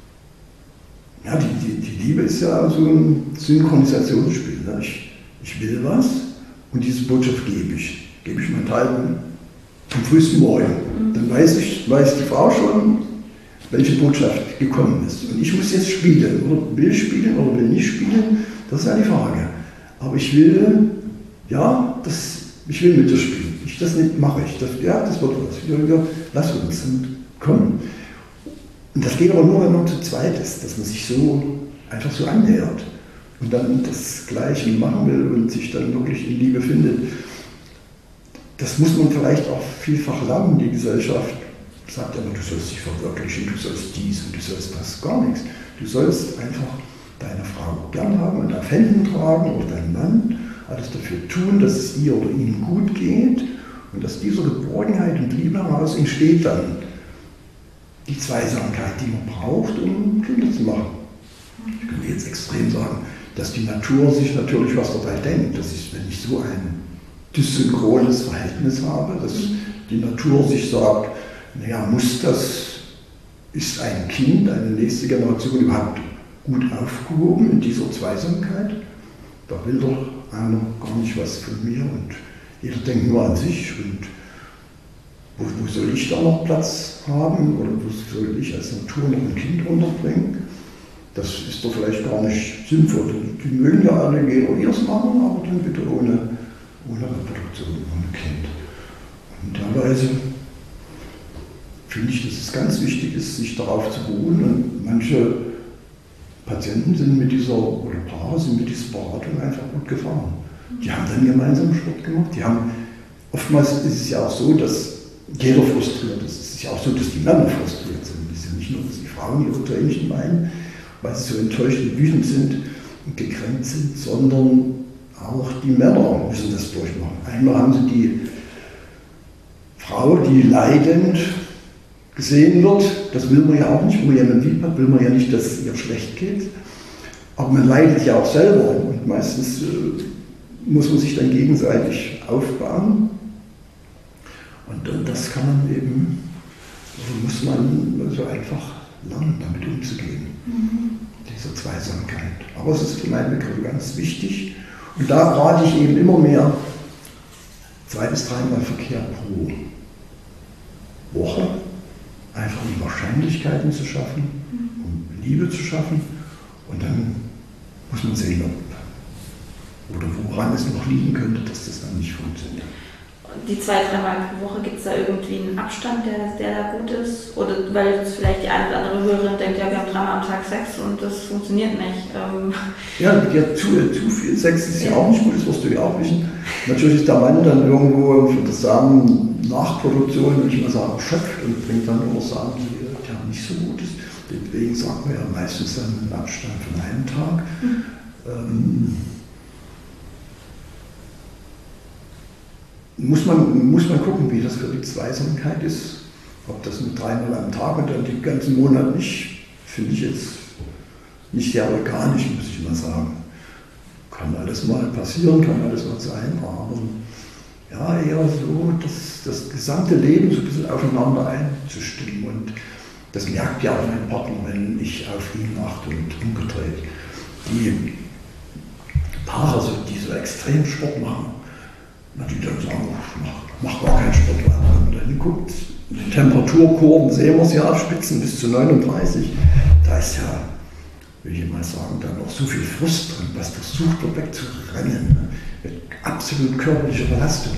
ja, die, die, die Liebe ist ja so ein Synchronisationsspiel. Ne? Ich, ich will was und diese Botschaft gebe ich. Gebe ich meinen Teil am frühesten Morgen. Mhm. Dann weiß ich, weiß die Frau schon, welche Botschaft gekommen ist. Und ich muss jetzt spielen, oder will spielen oder will nicht spielen, das ist eine Frage. Aber ich will, ja, das, ich will mit dir spielen. Ich, das nicht, mache ich. Das, ja, das wird was. Ja, lass uns und komm. Und das geht aber nur, wenn man zu zweit ist, dass man sich so einfach so annähert und dann das Gleiche machen will und sich dann wirklich in Liebe findet. Das muss man vielleicht auch vielfach lernen, die Gesellschaft sagt aber, du sollst dich verwirklichen, du sollst dies und du sollst das, gar nichts. Du sollst einfach deine Frau gern haben und auf Händen tragen oder deinen Mann, alles dafür tun, dass es ihr oder ihm gut geht und aus dieser Geborgenheit und Liebe heraus entsteht dann die Zweisamkeit, die man braucht, um Kinder zu machen. Ich könnte jetzt extrem sagen, dass die Natur sich natürlich was dabei denkt, dass ich, wenn ich so ein dysynchrones Verhältnis habe, dass die Natur sich sagt, naja, muss das, ist ein Kind, eine nächste Generation überhaupt gut aufgehoben in dieser Zweisamkeit? Da will doch einer gar nicht was von mir und jeder denkt nur an sich und wo, wo soll ich da noch Platz haben oder wo soll ich als Natur noch ein Kind unterbringen? Das ist doch vielleicht gar nicht sinnvoll. Die mögen ja alle gehen ihres machen, aber dann bitte ohne, ohne Reproduktion, ohne Kind. Und in der Weise finde ich, dass es ganz wichtig ist, sich darauf zu beruhen. Und manche Patienten sind mit dieser, oder Paare sind mit dieser Beratung einfach gut gefahren. Die haben dann gemeinsam Sport gemacht. Die haben, oftmals ist es ja auch so, dass jeder frustriert ist. Es ist ja auch so, dass die Männer frustriert sind. Es ist ja nicht nur, dass die Frauen ihre Tränchen weinen, weil sie so enttäuscht und wütend sind und gekränkt sind, sondern auch die Männer müssen das durchmachen. Einmal haben sie die Frau, die leidend gesehen wird, das will man ja auch nicht, wenn man jemanden lieb hat, will man ja nicht, dass es ihr schlecht geht. Aber man leidet ja auch selber und meistens äh, muss man sich dann gegenseitig aufbauen. Und, und das kann man eben, also muss man also einfach lernen, damit umzugehen, mhm. dieser Zweisamkeit. Aber es ist für meinen Begriff ganz wichtig. Und da rate ich eben immer mehr, zwei bis dreimal Verkehr pro Woche, einfach um Wahrscheinlichkeiten zu schaffen, um Liebe zu schaffen und dann muss man sehen, ob oder woran es noch liegen könnte, dass das dann nicht funktioniert. Die zwei, dreimal pro Woche, gibt es da irgendwie einen Abstand, der, der da gut ist? Oder weil jetzt vielleicht die eine oder andere Hörerin denkt, ja, wir haben dreimal am Tag Sex und das funktioniert nicht. Ähm ja, ja zu, zu viel Sex ist ja, ja auch nicht gut, das wirst du ja auch wissen. Natürlich ist der Mann dann irgendwo für das Samen Nachproduktion, würde ich mal sagen, erschöpft und bringt dann immer Samen, die ja nicht so gut ist. Deswegen sagt man ja meistens dann einen Abstand von einem Tag. Mhm. Ähm, Muss man, muss man gucken, wie das für die Zweisamkeit ist. Ob das nur dreimal am Tag und dann den ganzen Monat nicht, finde ich jetzt nicht sehr organisch, muss ich mal sagen. Kann alles mal passieren, kann alles mal sein, aber ja, eher so das, das gesamte Leben so ein bisschen aufeinander einzustimmen. Und das merkt ja auch mein Partner, wenn ich auf ihn achte und umgedreht. Die Paare, so, die so extrem Sport machen, die dann sagen, mach, mach gar keinen Sport mehr. Wenn man dann guckt, die Temperaturkurven sehen wir sie ja abspitzen bis zu neununddreißig. Da ist ja, will ich mal sagen, da noch so viel Frust drin, was versucht wird wegzurennen. Mit absolut körperlicher Belastung.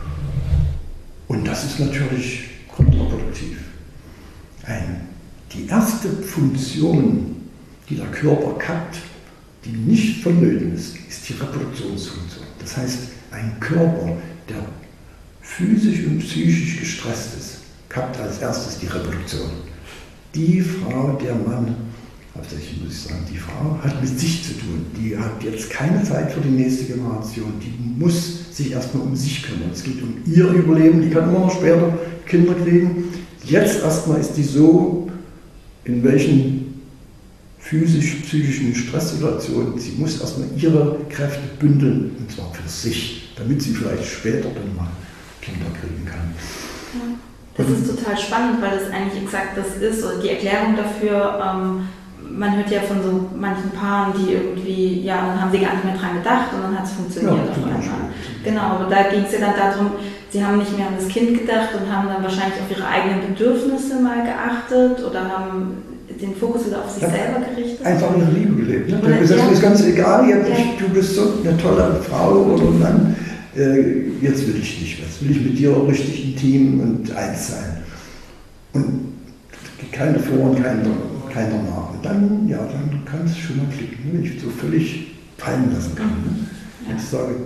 Und das ist natürlich kontraproduktiv. Ein, die erste Funktion, die der Körper hat, die nicht vonnöten ist, ist die Reproduktionsfunktion. Das heißt, ein Körper, der physisch und psychisch gestresst ist, hat als erstes die Reproduktion. Die Frau, der Mann, hauptsächlich muss ich sagen, die Frau hat mit sich zu tun. Die hat jetzt keine Zeit für die nächste Generation. Die muss sich erstmal um sich kümmern. Es geht um ihr Überleben. Die kann immer noch später Kinder kriegen. Jetzt erstmal ist die so, in welchen physisch-psychischen Stresssituationen, sie muss erstmal ihre Kräfte bündeln, und zwar für sich, damit sie vielleicht später dann mal Kinder kriegen kann. Ja, das und ist total spannend, weil das eigentlich exakt das ist, oder die Erklärung dafür, ähm, man hört ja von so manchen Paaren, die irgendwie, ja, dann haben sie gar nicht mehr dran gedacht und dann hat es funktioniert ja, auf einmal. Genau, aber da ging es ja dann darum, sie haben nicht mehr an das Kind gedacht und haben dann wahrscheinlich auf ihre eigenen Bedürfnisse mal geachtet oder haben den Fokus wieder auf sich ja, selber gerichtet. Einfach in der Liebe gelebt. Ne? Du hast gesagt, ja. ist ganz egal, jetzt, ja. du bist so eine tolle Frau oder Mann, äh, jetzt will ich nicht, jetzt will ich mit dir richtig intim und eins sein. Und keine Vor- und keiner, keiner nach. Und dann, ja, dann kann es schon mal klicken, wenn ich so völlig fallen lassen kann. Ne? Ja. Ich sage,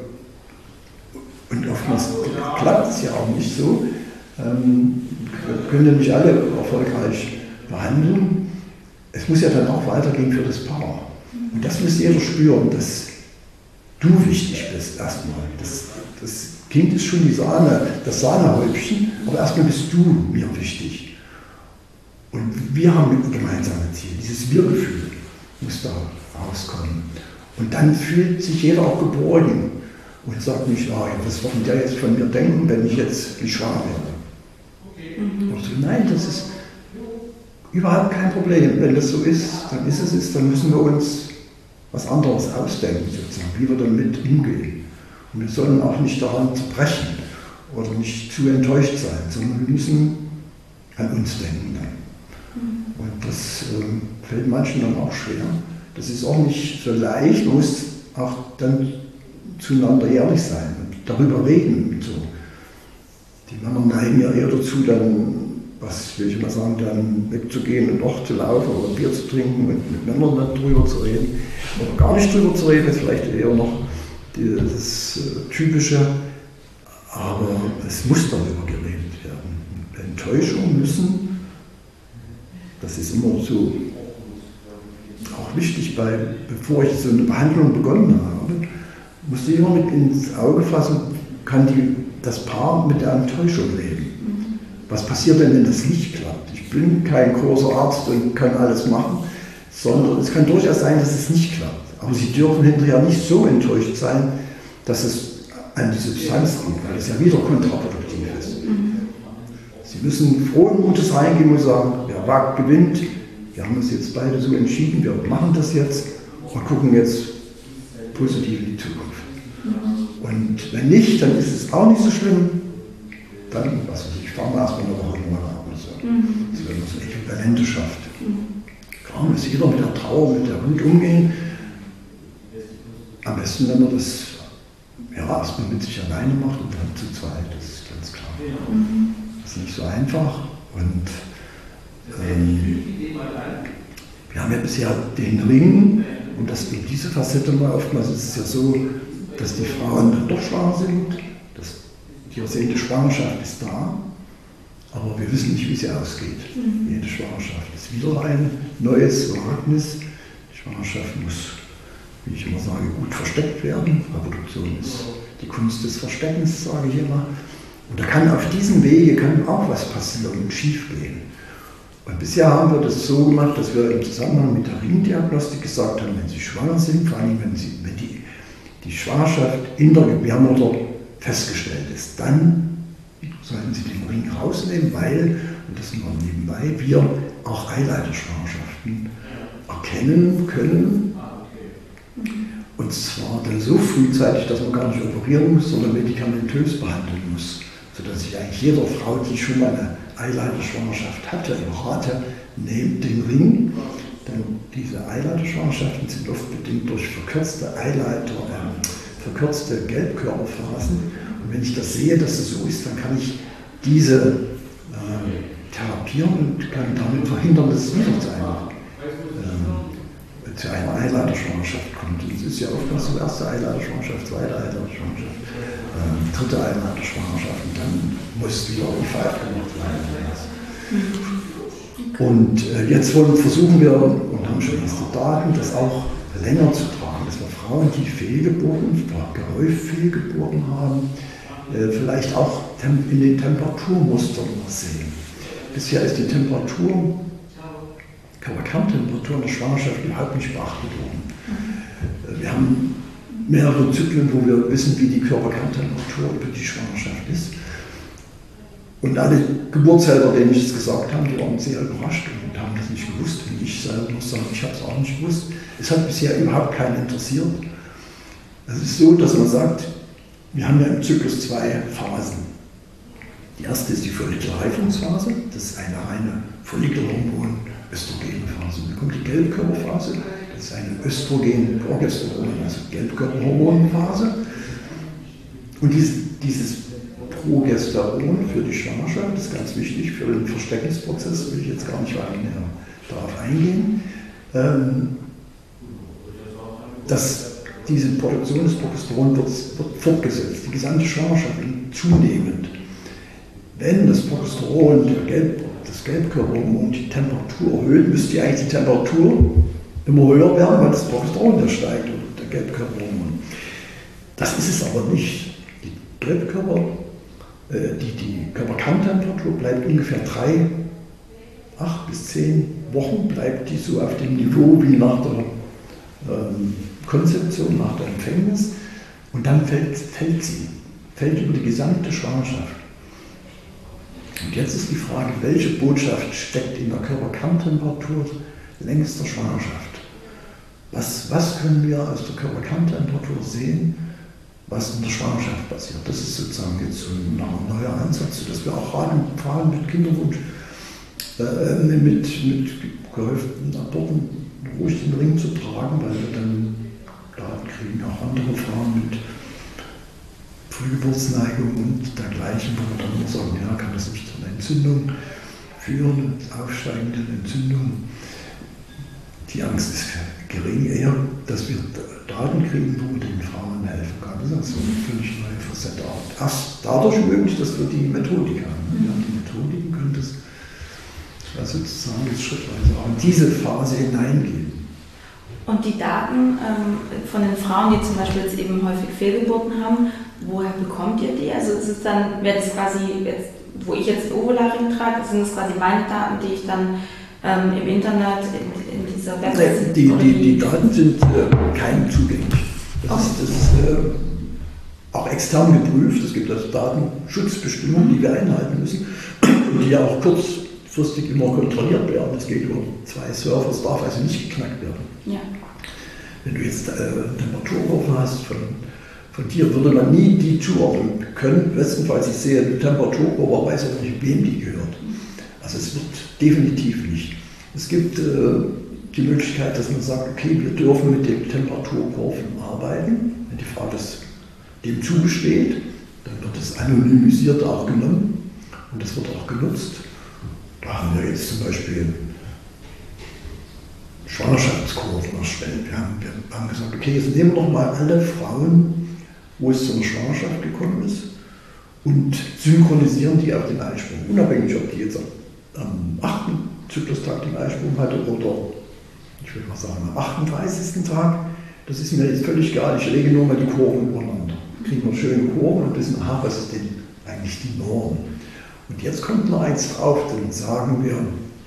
und oftmals klappt es ja auch nicht so. Ähm, wir können ja nicht alle erfolgreich behandeln. Es muss ja dann auch weitergehen für das Paar. Und das muss jeder spüren, dass du wichtig bist erstmal. Das, das Kind ist schon die Sahne, das Sahnehäubchen, aber erstmal bist du mir wichtig. Und wir haben ein gemeinsames Ziel. Dieses Wir-Gefühl muss da rauskommen. Und dann fühlt sich jeder auch geborgen und sagt nicht, ja, was wird denn der jetzt von mir denken, wenn ich jetzt nicht schwanger werde. Mhm. Und so, nein, das ist überhaupt kein Problem. Wenn das so ist, dann ist es ist, dann müssen wir uns was anderes ausdenken, sozusagen, wie wir damit umgehen. Und wir sollen auch nicht daran zerbrechen oder nicht zu enttäuscht sein, sondern wir müssen an uns denken dann. Und das äh, fällt manchen dann auch schwer. Das ist auch nicht so leicht, man muss auch dann zueinander ehrlich sein und darüber reden und so. Die Männer neigen ja eher dazu, dann, was will ich mal sagen, dann wegzugehen und doch zu laufen oder Bier zu trinken und mit Männern dann drüber zu reden. Oder gar nicht drüber zu reden, ist vielleicht eher noch das äh, Typische, aber es muss darüber geredet werden. Enttäuschungen müssen, das ist immer so auch wichtig, bei, bevor ich so eine Behandlung begonnen habe, musste ich immer mit ins Auge fassen, kann die, das Paar mit der Enttäuschung leben. Was passiert denn, wenn das nicht klappt? Ich bin kein großer Arzt und kann alles machen, sondern es kann durchaus sein, dass es nicht klappt. Aber Sie dürfen hinterher nicht so enttäuscht sein, dass es an die Substanz geht, weil es ja wieder kontraproduktiv ist. Sie müssen frohen Mutes reingehen und sagen, wer wagt, gewinnt. Wir haben uns jetzt beide so entschieden, wir machen das jetzt und gucken jetzt positiv in die Zukunft. Und wenn nicht, dann ist es auch nicht so schlimm. Dann, was weiß ich, fahren wir erstmal eine Woche nochmal ab oder so. Mhm. Also wenn man so Äquivalente schafft. Mhm. Klar muss jeder mit der Trauer, mit der Wut umgehen. Am besten besten, wenn man das ja, erstmal mit sich alleine macht und dann zu zweit, das ist ganz klar. Mhm. Das ist nicht so einfach. Und ähm, wir haben ja bisher den Ring, und das geht diese Facette mal oftmals, ist es ja so, dass die Frauen dann doch schwanger sind, dass die ersehnte Schwangerschaft ist da, aber wir wissen nicht, wie sie ausgeht. Mhm. Jede Schwangerschaft ist wieder ein neues Wagnis. Die Schwangerschaft muss, wie ich immer sage, gut versteckt werden. Reproduktion ist die Kunst des Versteckens, sage ich immer. Und da kann auf diesem Wege kann auch was passieren und schief gehen. Und bisher haben wir das so gemacht, dass wir im Zusammenhang mit der Ringdiagnostik gesagt haben, wenn Sie schwanger sind, vor allem wenn, Sie, wenn die, die Schwangerschaft in der Gebärmutter festgestellt ist, dann sollten Sie den Ring rausnehmen, weil, und das nur nebenbei, wir auch Eileiterschwangerschaften erkennen können. Und zwar dann so frühzeitig, dass man gar nicht operieren muss, sondern medikamentös behandeln muss. Sodass ich eigentlich jeder Frau, die schon mal eine Eileiterschwangerschaft hatte, rate, nehmt den Ring. Denn diese Eileiterschwangerschaften sind oft bedingt durch verkürzte Eileiter, äh, verkürzte Gelbkörperphasen. Und wenn ich das sehe, dass es so ist, dann kann ich diese äh, therapieren und kann damit verhindern, dass es wieder zu einer, äh, zu einer Eileiterschwangerschaft kommt. Und es ist ja oftmals so, erste Eileiterschwangerschaft, zweite Eileiterschwangerschaft, äh, dritte Eileiterschwangerschaft und dann muss wieder I V F gemacht werden. Und äh, jetzt wollen, versuchen wir und haben schon erste Daten, das auch länger zu tragen, dass wir Frauen, die Fehlgeburten, gehäuft Fehlgeburten haben, vielleicht auch in den Temperaturmustern sehen. Bisher ist die Temperatur, Körperkerntemperatur in der Schwangerschaft überhaupt nicht beachtet worden. Wir haben mehrere Zyklen, wo wir wissen, wie die Körperkerntemperatur über die Schwangerschaft ist. Und alle Geburtshelfer, denen ich es gesagt habe, die waren sehr überrascht und haben das nicht gewusst. Und ich selber muss sagen, ich habe es auch nicht gewusst. Es hat bisher überhaupt keinen interessiert. Es ist so, dass man sagt, wir haben ja im Zyklus zwei Phasen. Die erste ist die Follikelreifungsphase, das ist eine reine Follikelhormon-Östrogenphase. Dann kommt die Gelbkörperphase, das ist eine Östrogen-Progesteron, also Gelbkörperhormonphase. Und dieses, dieses Progesteron für die Schwangerschaft ist ganz wichtig für den Versteckungsprozess, will ich jetzt gar nicht weiter näher darauf eingehen. Ähm, das Diese Produktion des Progesteron wird, wird fortgesetzt, die gesamte Schwangerschaft zunehmend. Wenn das Progesteron, der Gelb, das Gelbkörperhormon, die Temperatur erhöht, müsste eigentlich die Temperatur immer höher werden, weil das Progesteron da steigt und der Gelbkörperhormon. Das ist es aber nicht. Die Gelbkörper, äh, die, die Körperkerntemperatur bleibt ungefähr drei, acht bis zehn Wochen, bleibt die so auf dem Niveau wie nach der ähm, Konzeption, nach der Empfängnis, und dann fällt, fällt sie, fällt über die gesamte Schwangerschaft. Und jetzt ist die Frage, welche Botschaft steckt in der Körperkerntemperatur längs der Schwangerschaft? Was, was können wir aus der Körperkerntemperatur sehen, was in der Schwangerschaft passiert? Das ist sozusagen jetzt so ein neuer Ansatz, dass wir auch raten, Frauen mit Kinderwunsch, äh, mit, mit gehäuften Aborten ruhig den Ring zu tragen, weil wir dann Daten kriegen, auch andere Frauen mit Frühgeburtsneigung und dergleichen, wo wir dann immer sagen, ja, kann das nicht zu einer Entzündung führen, aufsteigenden Entzündung. Die Angst ist gering, eher, dass wir Daten kriegen, wo wir den Frauen helfen können. Das ist also eine völlig neue Facette. Erst dadurch möglich, dass wir die Methodik haben. Wir haben die Methodiken, können das also sozusagen jetzt schrittweise auch in diese Phase hineingehen. Und die Daten ähm, von den Frauen, die zum Beispiel jetzt eben häufig Fehlgeburten haben, woher bekommt ihr die? Also ist es dann, wäre das quasi, jetzt, wo ich jetzt Ovularing trage, sind das quasi meine Daten, die ich dann ähm, im Internet, in, in dieser Website... Die, die, die Daten sind äh, keinem zugänglich. Das okay. ist, das ist äh, auch extern geprüft. Es gibt also Datenschutzbestimmungen, die wir einhalten müssen, und die ja auch kurzfristig immer kontrolliert werden. Das geht über zwei Server, es darf also nicht geknackt werden. Ja. Wenn du jetzt äh, Temperaturkurven hast von, von dir, würde man nie die zuordnen können. Bestenfalls, ich sehe eine Temperaturkurve, aber weiß auch nicht, wem die gehört. Also es wird definitiv nicht. Es gibt äh, die Möglichkeit, dass man sagt, okay, wir dürfen mit den Temperaturkurven arbeiten. Wenn die Frau das dem zugesteht, dann wird es anonymisiert auch genommen und das wird auch genutzt. Da haben wir jetzt zum Beispiel Schwangerschaftskurven erstellt. Wir haben, wir haben gesagt, okay, jetzt nehmen wir doch mal alle Frauen, wo es zu einer Schwangerschaft gekommen ist, und synchronisieren die auf den Eisprung. Unabhängig, ob die jetzt am achten Zyklustag den Eisprung hatte oder, ich würde mal sagen, am achtunddreißigsten Tag. Das ist mir jetzt völlig egal, ich lege nur mal die Kurven übereinander. Kriegen wir schöne Kurven und wissen, aha, was ist denn eigentlich die Norm? Und jetzt kommt noch eins drauf, dann sagen wir,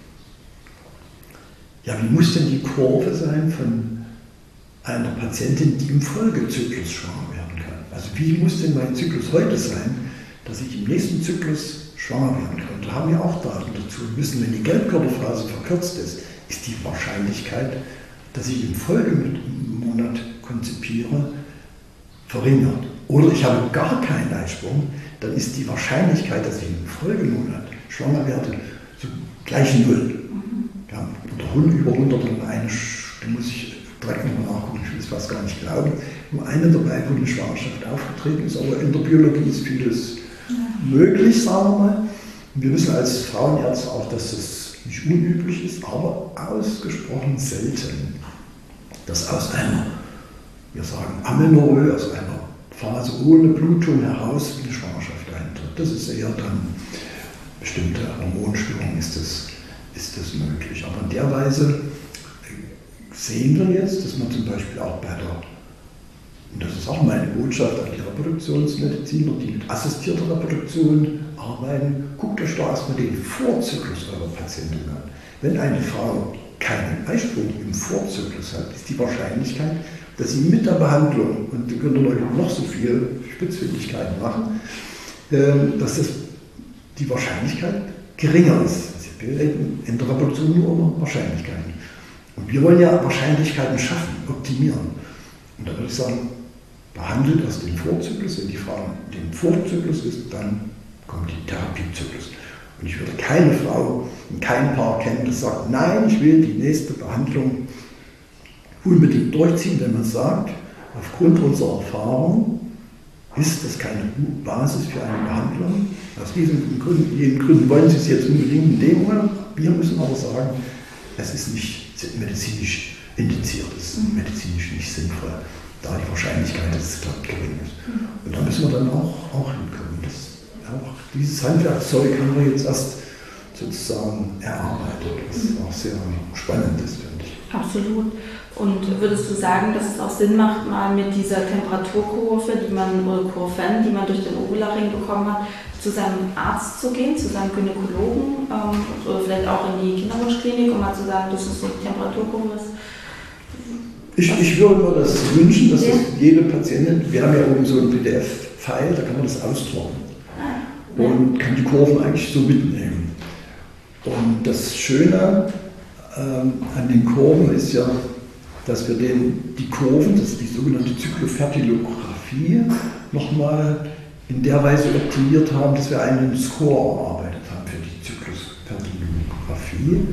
ja, wie muss denn die Kurve sein von einer Patientin, die im Folgezyklus schwanger werden kann? Also wie muss denn mein Zyklus heute sein, dass ich im nächsten Zyklus schwanger werden kann? Da haben wir auch Daten dazu. Wir wissen, wenn die Gelbkörperphase verkürzt ist, ist die Wahrscheinlichkeit, dass ich im Folgemonat konzipiere, verringert. Oder ich habe gar keinen Eisprung, dann ist die Wahrscheinlichkeit, dass ich im Folgemonat schwanger werde, so gleich null. Ja, oder über hundert und eine, da muss ich direkt nochmal nachgucken, ich will es fast gar nicht glauben, nur eine dabei, wo eine Schwangerschaft aufgetreten ist, aber in der Biologie ist vieles ja. möglich, sagen wir mal. Und wir wissen als Frauenärzte auch, dass es nicht unüblich ist, aber ausgesprochen selten, dass aus einer, wir sagen Amenorrhoe, aus einer Phase ohne Blutung heraus eine Schwangerschaft eintritt. Das ist eher dann bestimmte Hormonstörungen ist das, ist das möglich. Aber in der Weise sehen wir jetzt, dass man zum Beispiel auch bei der, und das ist auch meine Botschaft an die Reproduktionsmediziner, die mit assistierter Reproduktion arbeiten, guckt euch doch erstmal den Vorzyklus eurer Patientin an. Wenn eine Frau keinen Eisprung im Vorzyklus hat, ist die Wahrscheinlichkeit, dass sie mit der Behandlung, und die können Leute noch so viele Spitzfindigkeiten machen, dass das die Wahrscheinlichkeit geringer ist. Wir reden in der Reproduktion nur über Wahrscheinlichkeiten. Und wir wollen ja Wahrscheinlichkeiten schaffen, optimieren. Und da würde ich sagen, behandelt aus dem Vorzyklus. Wenn die Frau im Vorzyklus ist, dann kommt die Therapiezyklus. Und ich würde keine Frau und kein Paar kennen, das sagt, nein, ich will die nächste Behandlung unbedingt durchziehen, wenn man sagt, aufgrund unserer Erfahrung ist das keine Basis für eine Behandlung. Aus diesen Gründen, jeden Gründen wollen Sie es jetzt unbedingt in dem Moment. Wir müssen aber sagen, es ist nicht medizinisch indiziert, es ist medizinisch nicht sinnvoll, da die Wahrscheinlichkeit, dass es klappt, gering ist. Und da müssen wir dann auch, auch hinkommen. Das, auch dieses Handwerkzeug haben wir jetzt erst sozusagen erarbeitet, was auch sehr spannend ist, finde ich. Absolut. Und würdest du sagen, dass es auch Sinn macht, mal mit dieser Temperaturkurve, die man, oder Kurven, die man durch den Ovularing bekommen hat, zu seinem Arzt zu gehen, zu seinem Gynäkologen ähm, oder vielleicht auch in die Kinderwunschklinik, um mal zu sagen, das ist so die Temperaturkurve ist? Ich, ich würde mir das wünschen, dass ja. das jede Patientin, wir haben ja oben so einen P D F-File, da kann man das ausdrucken ah, ja. und kann die Kurven eigentlich so mitnehmen. Und das Schöne ähm, an den Kurven ist ja, dass wir den, die Kurven, das ist die sogenannte Zyklofertilographie, nochmal in der Weise optimiert haben, dass wir einen Score erarbeitet haben für die Zyklofertilographie.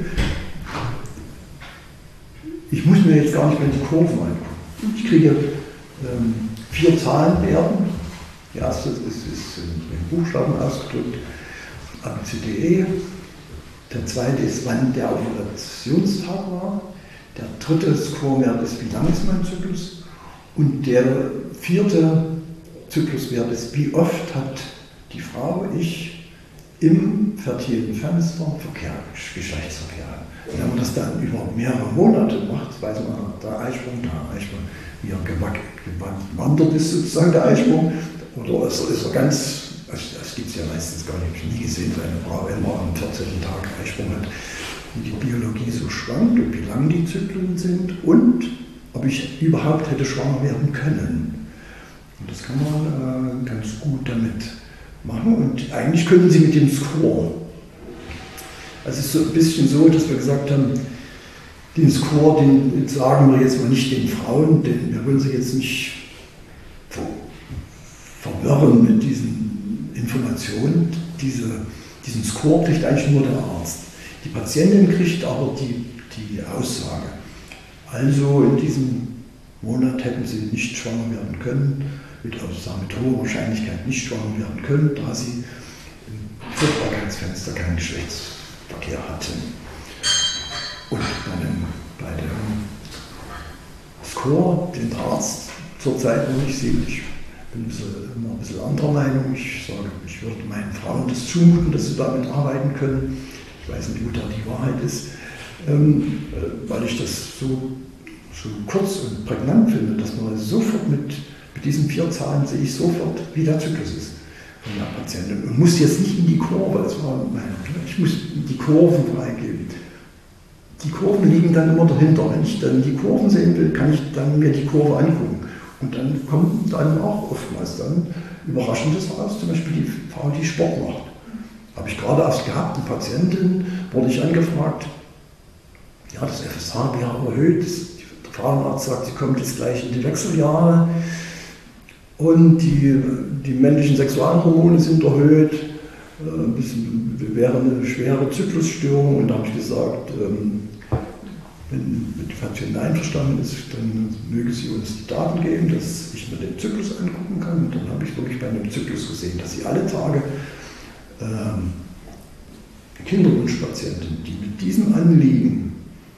Ich muss mir jetzt gar nicht mehr die Kurven angucken. Ich kriege ähm, vier Zahlenwerten. Die erste ist, ist in Buchstaben ausgedrückt, A, B, C, D, E. Der zweite ist, wann der Ovulationstag war. Der dritte Scorewert ist, wie lang ist mein Zyklus? Und der vierte Zykluswert ist, wie oft hat die Frau, ich, im fertilen Fenster Verkehr, Geschlechtsverkehr. Wenn man das dann über mehrere Monate macht, weiß man, der Eisprung, der Eisprung, wie er gewandert ist sozusagen, der Eisprung, oder ist er, ist er ganz, das gibt es ja meistens gar nicht, ich habe nie gesehen, dass eine Frau immer am vierzehnten Tag Eisprung hat, wie die Biologie so schwankt und wie lang die Zyklen sind und ob ich überhaupt hätte schwanger werden können. Und das kann man äh, ganz gut damit machen und eigentlich können Sie mit dem Score. Also es ist so ein bisschen so, dass wir gesagt haben, den Score, den sagen wir jetzt mal nicht den Frauen, denn wir wollen sie jetzt nicht ver verwirren mit diesen Informationen. Diese, diesen Score kriegt eigentlich nur der Arzt. Die Patientin kriegt aber die, die Aussage. Also in diesem Monat hätten sie nicht schwanger werden können, mit, also sagen, mit hoher Wahrscheinlichkeit nicht schwanger werden können, da sie im Fruchtbarkeitsfenster keinen Geschlechtsverkehr hatten. Und bei dem, bei dem Score, den Arzt zurzeit noch nicht sieht, ich bin ein bisschen, immer ein bisschen anderer Meinung. Ich sage, ich würde meinen Frauen das zumuten, dass sie damit arbeiten können. Ich weiß nicht, wo da die Wahrheit ist, ähm, weil ich das so, so kurz und prägnant finde, dass man sofort mit, mit diesen vier Zahlen sehe ich sofort, wie der Zyklus ist von der Patientin. Und muss jetzt nicht in die Kurve, das war meine, ich muss die Kurven freigeben. Die Kurven liegen dann immer dahinter. Wenn ich dann die Kurven sehen will, kann ich dann mir die Kurve angucken. Und dann kommt dann auch oftmals dann Überraschendes raus, zum Beispiel die Frau, die Sport macht. Habe ich gerade erst gehabt, eine Patientin, wurde ich angefragt, ja, das F S H wäre erhöht, der Frauenarzt sagt, sie kommt jetzt gleich in die Wechseljahre und die, die männlichen Sexualhormone sind erhöht, ein bisschen, wäre eine schwere Zyklusstörung. Und da habe ich gesagt, ähm, wenn die Patientin einverstanden ist, dann möge sie uns die Daten geben, dass ich mir den Zyklus angucken kann. Und dann habe ich wirklich bei einem Zyklus gesehen, dass sie alle Tage ähm, Kinderwunschpatientin, die mit diesem Anliegen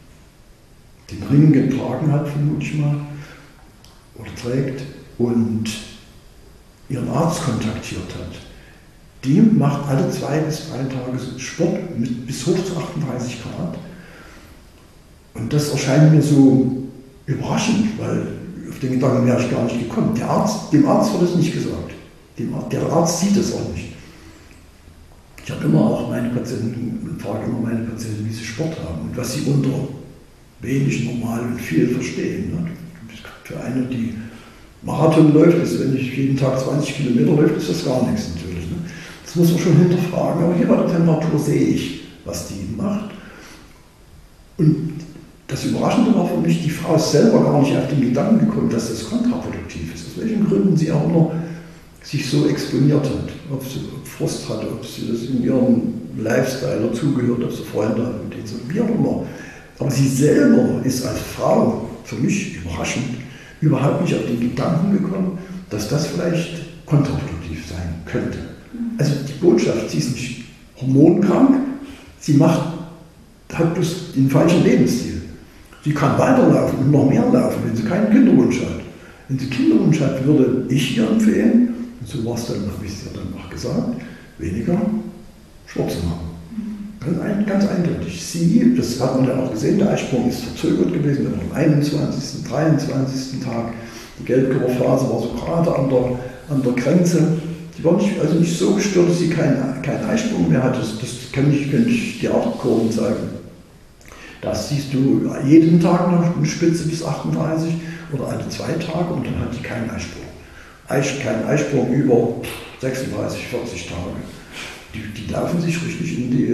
den Ring getragen hat, vermute ich mal, oder trägt, und ihren Arzt kontaktiert hat, die macht alle zwei bis drei Tage Sport mit bis hoch zu achtunddreißig Grad. Und das erscheint mir so überraschend, weil auf den Gedanken wäre ich gar nicht gekommen. Der Arzt, dem Arzt wird es nicht gesagt. Dem Arzt, der Arzt sieht es auch nicht. Ich habe immer auch meine Patienten, frage immer meine Patienten, wie sie Sport haben und was sie unter wenig, normal und viel verstehen. Für eine, die Marathon läuft, ist, wenn ich jeden Tag zwanzig Kilometer läuft, ist das gar nichts natürlich. Das muss man schon hinterfragen. Aber hier bei der Temperatur sehe ich, was die macht. Und das Überraschende war für mich, die Frau ist selber gar nicht auf den Gedanken gekommen, dass das kontraproduktiv ist. Aus welchen Gründen sie auch immer sich so exponiert hat. Ob sie Frust hatte, ob sie das in ihrem Lifestyle dazugehört, ob sie Freunde hat, mit denen sie, wie auch immer. Aber sie selber ist als Frau, für mich überraschend, überhaupt nicht auf den Gedanken gekommen, dass das vielleicht kontraproduktiv sein könnte. Also die Botschaft, sie ist nicht hormonkrank, sie macht, hat bloß den falschen Lebensstil. Sie kann weiterlaufen und noch mehr laufen, wenn sie keinen Kinderwunsch hat. Wenn sie Kinderwunsch hat, würde ich ihr empfehlen, und so war es dann, habe ich es ja dann auch gesagt, weniger Sport zu machen. Ganz, ein, ganz eindeutig. Sie, das hat man ja auch gesehen, der Eisprung ist verzögert gewesen, dann am einundzwanzigsten, dreiundzwanzigsten Tag. Die Gelbkörperphase war so gerade an der, an der Grenze. Die war nicht, also nicht so gestört, dass sie keinen kein Eisprung mehr hatte. Das, das kann ich, kann ich dir auch Kurven zeigen. Das siehst du jeden Tag noch eine Spitze bis achtunddreißig oder alle zwei Tage und dann hat die keinen Eisprung. Eis, kein Eisprung über sechsunddreißig, vierzig Tage. Die, die laufen sich richtig in die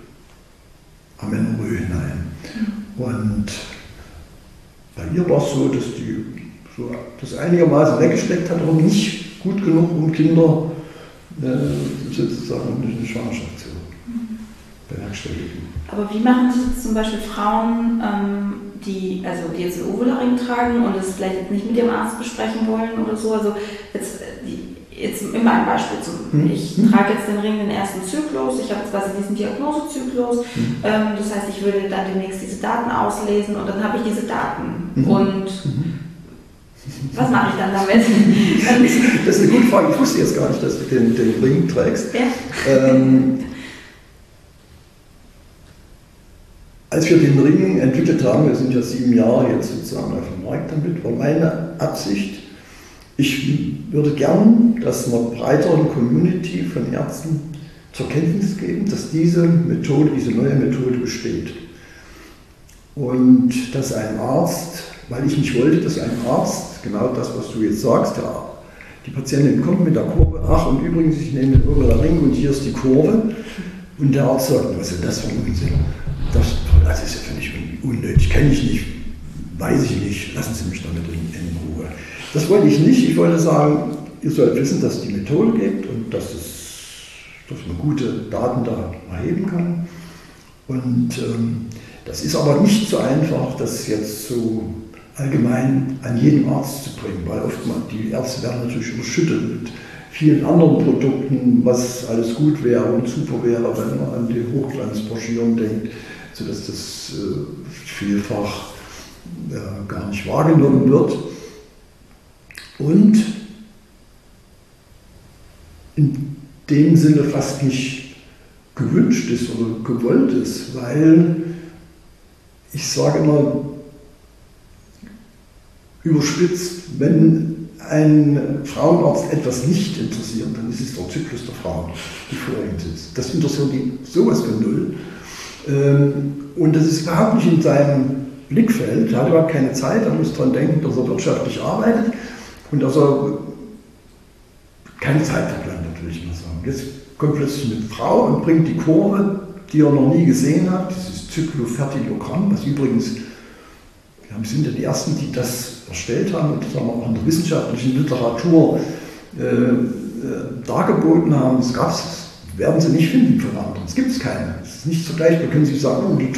Amenorrhoe hinein. Und bei ihr war es so, dass die so das einigermaßen weggesteckt hat, aber nicht gut genug, um Kinder äh, sozusagen eine Schwangerschaft zu bewerkstelligen. Aber wie machen das jetzt zum Beispiel Frauen, ähm, die, also die jetzt einen Ovularing tragen und das vielleicht jetzt nicht mit ihrem Arzt besprechen wollen oder so? Also jetzt, jetzt immer ein Beispiel. Zum, mhm. Ich trage jetzt den Ring den ersten Zyklus, ich habe jetzt quasi diesen Diagnosezyklus, mhm. ähm, das heißt, ich würde dann demnächst diese Daten auslesen und dann habe ich diese Daten. Mhm. Und mhm. was mache ich dann damit? Das ist eine gute Frage. Ich wusste jetzt gar nicht, dass du den, den Ring trägst. Ja. Ähm, als wir den Ring entwickelt haben, wir sind ja sieben Jahre jetzt sozusagen auf dem Markt damit, war meine Absicht, ich würde gern das einer breiteren Community von Ärzten zur Kenntnis geben, dass diese Methode, diese neue Methode besteht. Und dass ein Arzt, weil ich nicht wollte, dass ein Arzt, genau das, was du jetzt sagst, ja, die Patientin kommt mit der Kurve, ach und übrigens, ich nehme den Ovularing und hier ist die Kurve. Und der Arzt sagt, was ist das für ein Unsinn? Das, das ist ja völlig unnötig, kenne ich nicht, weiß ich nicht, lassen Sie mich damit in, in Ruhe. Das wollte ich nicht, ich wollte sagen, ihr sollt wissen, dass es die Methode gibt und dass, es, dass man gute Daten da erheben kann. Und ähm, Das ist aber nicht so einfach, das jetzt so allgemein an jeden Arzt zu bringen, weil oftmals die Ärzte werden natürlich überschüttet mit vielen anderen Produkten, was alles gut wäre und super wäre, wenn man an die Hochglanzbroschüren denkt, sodass das äh, vielfach äh, gar nicht wahrgenommen wird. Und in dem Sinne fast nicht gewünscht ist oder gewollt ist, weil ich sage immer überspitzt, wenn ein Frauenarzt etwas nicht interessiert, dann ist es der Zyklus der Frauen, die vor ihm sitzt. Das interessiert ihn sowas von null. Und das ist überhaupt nicht in seinem Blickfeld. Er hat überhaupt keine Zeit, er muss daran denken, dass er wirtschaftlich arbeitet und dass er keine Zeit verplant, würde ich mal sagen. Jetzt kommt plötzlich eine Frau und bringt die Kurve, die er noch nie gesehen hat, dieses Zyklofertilogramm, was übrigens, wir sind ja die Ersten, die das erstellt haben und das haben wir auch in der wissenschaftlichen Literatur äh, äh, dargeboten haben. Das gab es, werden Sie nicht finden von anderen. Es gibt es keine. Es ist nicht vergleichbar. Können Sie sagen, oh, die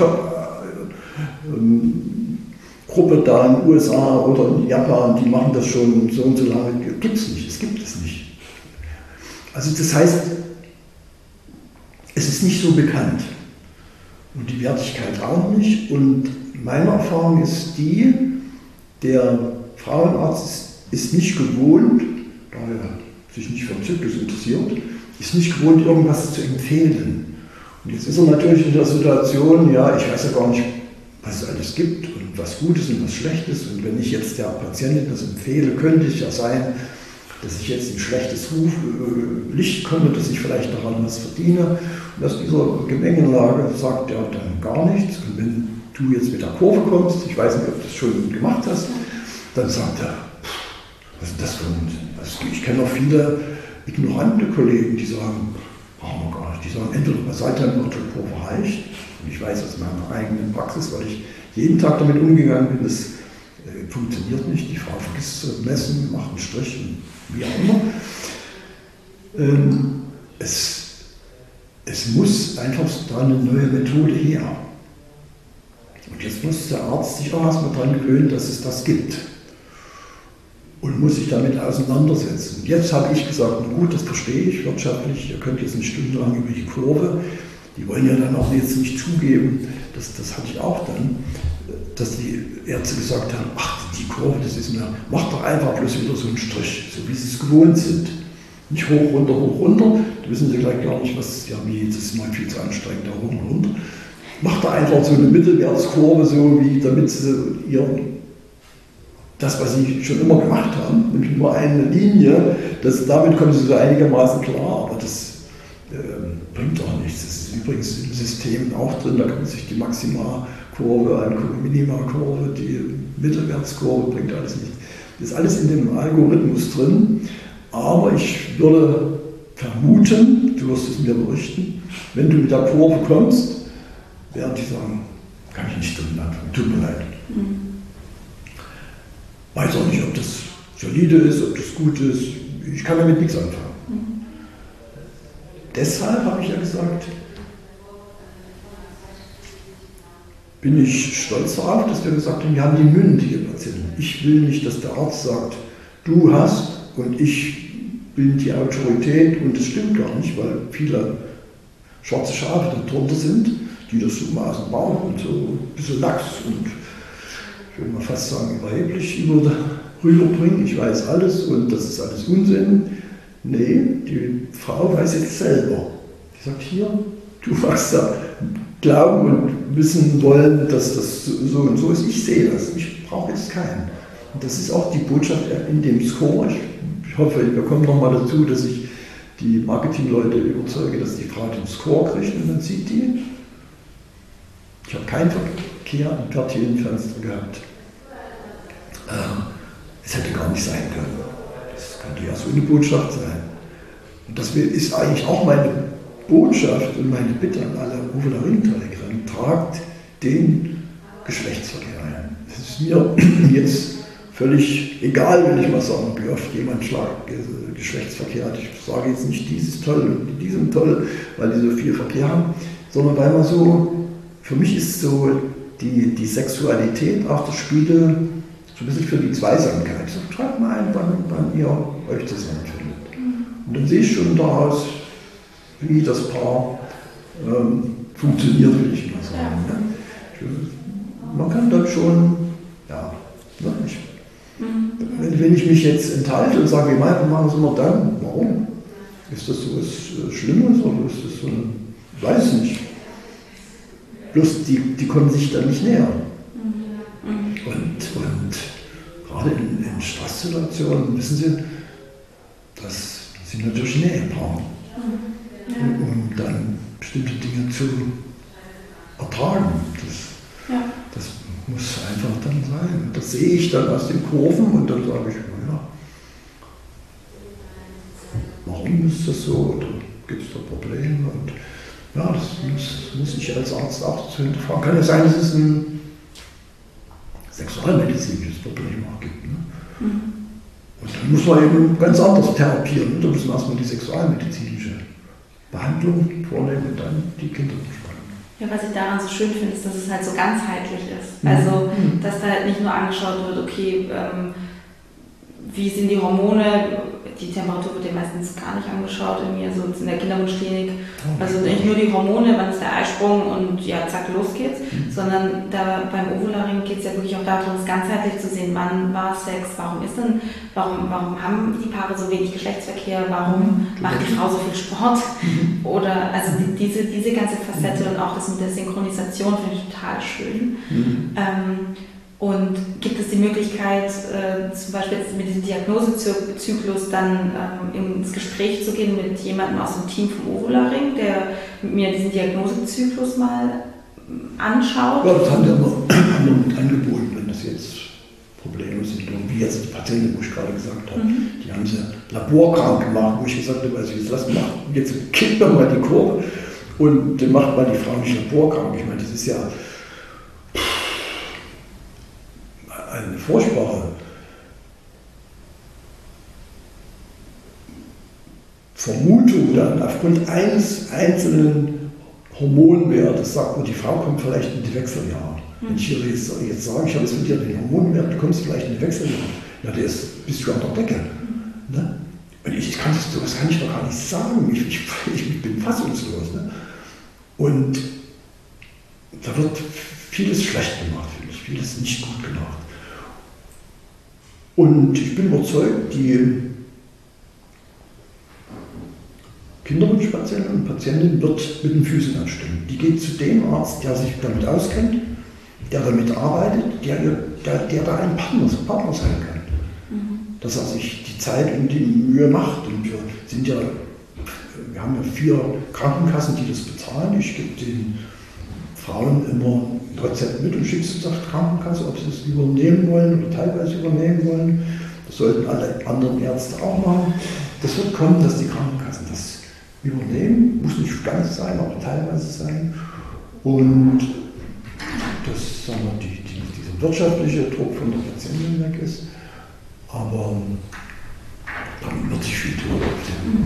Top-Gruppe äh, da in den U S A oder in Japan, die machen das schon so und so lange. Gibt es nicht. Es gibt es nicht. Also das heißt, es ist nicht so bekannt. Und die Wertigkeit auch nicht. Und meine Erfahrung ist die, der Frauenarzt ist nicht gewohnt, da er sich nicht für den Zyklus interessiert, ist nicht gewohnt, irgendwas zu empfehlen. Und jetzt ist er natürlich in der Situation, ja, ich weiß ja gar nicht, was es alles gibt und was gut ist und was schlecht ist. Und wenn ich jetzt der Patientin das empfehle, könnte es ja sein, dass ich jetzt in schlechtes Ruf, äh, Licht komme, dass ich vielleicht daran was verdiene. Und aus dieser Gemengelage sagt er dann gar nichts. Und wenn du jetzt mit der Kurve kommst, ich weiß nicht, ob du das schon gemacht hast, dann sagt er, was ist das für ein, also ich kenne auch viele ignorante Kollegen, die sagen, brauchen wir gar nicht, die sagen, entweder Basaltemperaturkurve reicht, und ich weiß aus meiner eigenen Praxis, weil ich jeden Tag damit umgegangen bin, das äh, funktioniert nicht, die Frau vergisst zu messen, macht einen Strich und wie auch immer. Ähm, es, es muss einfach da eine neue Methode her. Und jetzt muss der Arzt sich auch erstmal daran gewöhnen, dass es das gibt. Und muss sich damit auseinandersetzen. Und jetzt habe ich gesagt, na gut, das verstehe ich wirtschaftlich, ihr könnt jetzt eine Stunde lang über die Kurve, die wollen ja dann auch jetzt nicht zugeben, das, das hatte ich auch dann, dass die Ärzte gesagt haben, ach, die Kurve, das ist mir, macht doch einfach bloß wieder so einen Strich, so wie sie es gewohnt sind. Nicht hoch, runter, hoch, runter, da wissen sie gleich gar nicht, was, ja, wie, das ist mal viel zu anstrengend, da hoch und runter. Macht da einfach so eine Mittelwertskurve, so wie, damit sie ihr, das, was sie schon immer gemacht haben, nämlich nur eine Linie, das, damit kommen sie so einigermaßen klar, aber das äh, bringt auch nichts. Das ist übrigens im System auch drin, da kann man sich die Maximalkurve angucken, Minimalkurve, die Mittelwertskurve, bringt alles nichts. Das ist alles in dem Algorithmus drin, aber ich würde vermuten, du wirst es mir berichten, wenn du mit der Kurve kommst, werden die sagen, kann ich nicht drin anfangen, tut mir leid. Mhm. Weiß auch nicht, ob das solide ist, ob das gut ist, ich kann damit nichts anfangen. Mhm. Deshalb habe ich ja gesagt, bin ich stolz darauf, dass wir gesagt haben, wir haben die mündige Patienten. Ich will nicht, dass der Arzt sagt, du hast und ich bin die Autorität und das stimmt gar nicht, weil viele schwarze Schafe darunter sind, die das so maßen bauen und so ein bisschen lax und ich würde mal fast sagen überheblich über rüberbringen. Ich weiß alles und das ist alles Unsinn. Nee, die Frau weiß jetzt selber. Die sagt, hier, du magst da glauben und wissen wollen, dass das so und so ist. Ich sehe das, ich brauche jetzt keinen. Und das ist auch die Botschaft in dem Score. Ich, ich hoffe, wir kommen nochmal dazu, dass ich die Marketingleute überzeuge, dass die Frau den Score kriegt und dann sieht die, ich habe keinen Verkehr im Quartierenfenster gehabt. Ähm, es hätte gar nicht sein können. Das könnte ja so eine Botschaft sein. Und das ist eigentlich auch meine Botschaft und meine Bitte an alle Rufe der Ringträgerin, tragt den Geschlechtsverkehr ein. Es ist mir jetzt völlig egal, wenn ich mal sagen, wie oft jemand schlagt, Geschlechtsverkehr hat. Ich sage jetzt nicht, dies ist toll und die sind toll, weil die so viel Verkehr haben, sondern weil man so für mich ist so die, die Sexualität auch das Spiegel so ein bisschen für die Zweisamkeit. Ich sage, schreibt mal ein, wann, wann ihr euch zusammenfindet. Und dann sehe ich schon daraus, wie das Paar ähm, funktioniert, will ich mal sagen. Ja. Ja. Man kann dann schon, ja, ne, ich, mhm. wenn, wenn ich mich jetzt enthalte und sage, wir machen es immer dann, warum? Ist das so was Schlimmes oder ist das so ein, ich weiß es nicht. Bloß die, die konnten sich dann nicht nähern. Mhm. Und, und gerade in, in Stresssituationen, wissen Sie, das sind natürlich Nähepaare. Mhm. Ja. Um, um dann bestimmte Dinge zu ertragen. Das, ja. das muss einfach dann sein. Das sehe ich dann aus den Kurven und dann sage ich, naja, warum ist das so? Oder gibt es da Probleme? Und ja, das muss, muss ich als Arzt auch zu hinterfragen. Kann ja sein, dass es ein sexualmedizinisches Problem auch gibt. Ne? Mhm. Und dann muss man eben ganz anders therapieren. Da müssen wir erstmal die sexualmedizinische Behandlung vornehmen und dann die Kinderbetreuung. Ja, was ich daran so schön finde, ist, dass es halt so ganzheitlich ist. Mhm. Also, dass da halt nicht nur angeschaut wird, okay, ähm, wie sind die Hormone, die Temperatur wird ja meistens gar nicht angeschaut in mir, so in der Kinderwunschklinik. Also nicht nur die Hormone, wann ist der Eisprung und ja, zack, los geht's, mhm. sondern da beim Ovularing geht es ja wirklich auch darum, es ganzheitlich zu sehen, wann war Sex, warum ist denn, warum, warum haben die Paare so wenig Geschlechtsverkehr, warum mhm. macht die Frau so viel Sport mhm. oder also die, diese, diese ganze Facette mhm. und auch das mit der Synchronisation finde ich total schön. Mhm. Ähm, Und gibt es die Möglichkeit, äh, zum Beispiel jetzt mit diesem Diagnosezyklus dann ähm, ins Gespräch zu gehen mit jemandem aus dem Team vom Ovularing, der mit mir diesen Diagnosezyklus mal anschaut? Ja, das haben wir immer mit angeboten, wenn das jetzt Probleme sind. Wie jetzt die Patientin, wo ich gerade gesagt habe, mhm. die haben sie laborkrank gemacht, wo ich gesagt habe, also jetzt lassen wir jetzt kippt doch mal die Kurve und dann macht mal die Frau nicht laborkrank. Ich meine, das ist ja eine furchtbare Vermutung dann aufgrund eines einzelnen Hormonwertes sagt man, die Frau kommt vielleicht in die Wechseljahre. Mhm. Wenn ich ihr jetzt, jetzt sage, ich habe jetzt mit dir den Hormonwert, du kommst vielleicht in die Wechseljahre, ja, der ist, bist du an der Decke. Mhm. Ne? Und ich, ich kann das, das kann ich doch gar nicht sagen, ich, ich, ich bin fassungslos. Ne? Und da wird vieles schlecht gemacht, finde ich, vieles nicht gut gemacht. Und ich bin überzeugt, die Kinderwunschpatientin und Patientin wird mit den Füßen anstimmen. Die geht zu dem Arzt, der sich damit auskennt, der damit arbeitet, der, der, der da ein Partner, Partner sein kann. Mhm. Dass er sich die Zeit und die Mühe macht. Und wir sind ja, wir haben ja vier Krankenkassen, die das bezahlen. Ich gebe den Frauen immer ein Rezept mit und schicke es zur Krankenkasse, ob sie es übernehmen wollen oder teilweise übernehmen wollen. Das sollten alle anderen Ärzte auch machen. Das wird kommen, dass die Krankenkassen das übernehmen. Muss nicht ganz sein, aber teilweise sein. Und dass sagen wir, die, die, dieser wirtschaftliche Druck von der Patientin weg ist. Aber dann wird sich viel tun auf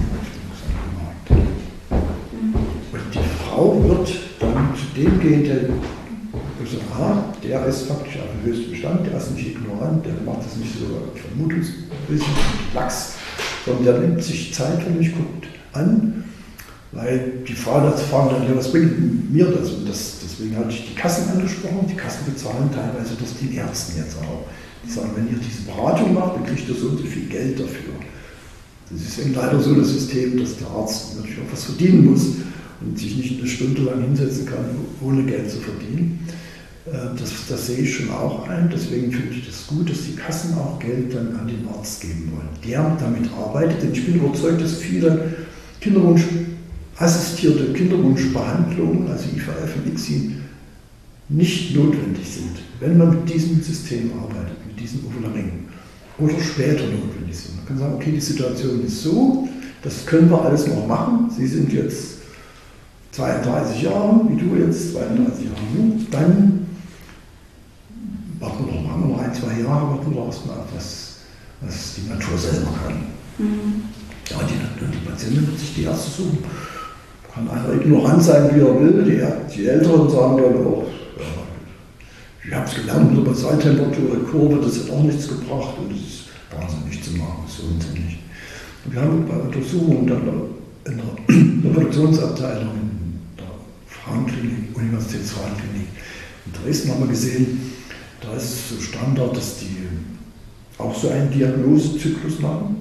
dem Markt. Und die Frau wird dann zu dem gehen, der sagt, ah, der ist faktisch auf dem höchsten Stand, der ist nicht ignorant, der macht das nicht so vermutungsmäßig lax, sondern der nimmt sich Zeit für mich, guckt an, weil die Frauen dazu fragen dann, ja, was bringt mir das? Und das, deswegen hatte ich die Kassen angesprochen, die Kassen bezahlen teilweise das den Ärzten jetzt auch. Die sagen, wenn ihr diese Beratung macht, dann kriegt ihr so und so viel Geld dafür. Das ist eben leider so das System, dass der Arzt natürlich auch was verdienen muss und sich nicht eine Stunde lang hinsetzen kann, ohne Geld zu verdienen. Das, das sehe ich schon auch ein, deswegen finde ich das gut, dass die Kassen auch Geld dann an den Arzt geben wollen, der damit arbeitet. Denn ich bin überzeugt, dass viele Kinderwunsch, assistierte Kinderwunschbehandlungen, also I V F und I C S I, nicht notwendig sind, wenn man mit diesem System arbeitet, mit diesem Ovularing, oder später notwendig sind. Man kann sagen, okay, die Situation ist so, das können wir alles noch machen. Sie sind jetzt zweiunddreißig Jahre, wie du jetzt, zweiunddreißig Jahre, dann warten wir noch, haben wir noch ein, zwei Jahre, warten wir doch erstmal ab, was, was die Natur selber kann. Mhm. Ja, die, die Patientin wird sich die Ärzte suchen. kann einer ignorant sein, wie er will. Die, die Älteren sagen dann auch, ja, ich habe es gelernt, über Basaltemperatur, Kurve, das hat auch nichts gebracht und es ist wahnsinnig zu machen, so und so nicht. Und wir haben bei Untersuchungen dann in der Reproduktionsabteilung in der Frauenklinik, Universitätsfrauenklinik in Dresden haben wir gesehen, da ist es so Standard, dass die auch so einen Diagnosezyklus machen,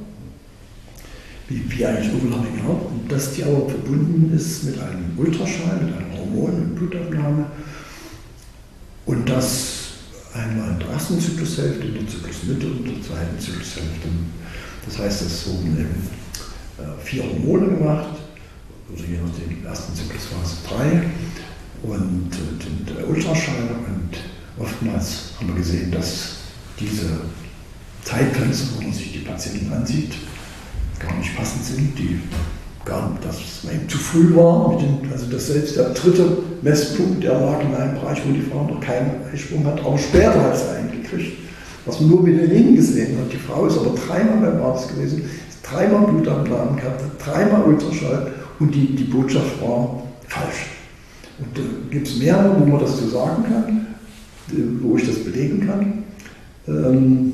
wie, wie eigentlich Ovularing auch, und dass die aber verbunden ist mit einem Ultraschall, mit einem Hormon und Blutabnahme und dass einmal in der ersten Zyklushälfte, in der Zyklusmitte und in der zweiten Zyklushälfte. Das heißt, es wurden eben äh, vier Hormone gemacht, also je nachdem, in der ersten Zyklusphase drei und äh, der Ultraschall, und oftmals haben wir gesehen, dass diese Zeitfenster, wo man sich die Patienten ansieht, gar nicht passend sind, die gar nicht, dass es eben zu früh war, mit den, also dass selbst der dritte Messpunkt, der lag in einem Bereich, wo die Frau noch keinen Eisprung hat, aber später hat sie einen gekriegt, was man nur mit den Ringen gesehen hat. Die Frau ist aber dreimal beim Arzt gewesen, dreimal Blutabnahmen gehabt, dreimal Ultraschall und die, die Botschaft war falsch. Und da gibt es mehrere, wo man das so sagen kann, wo ich das belegen kann. Ähm,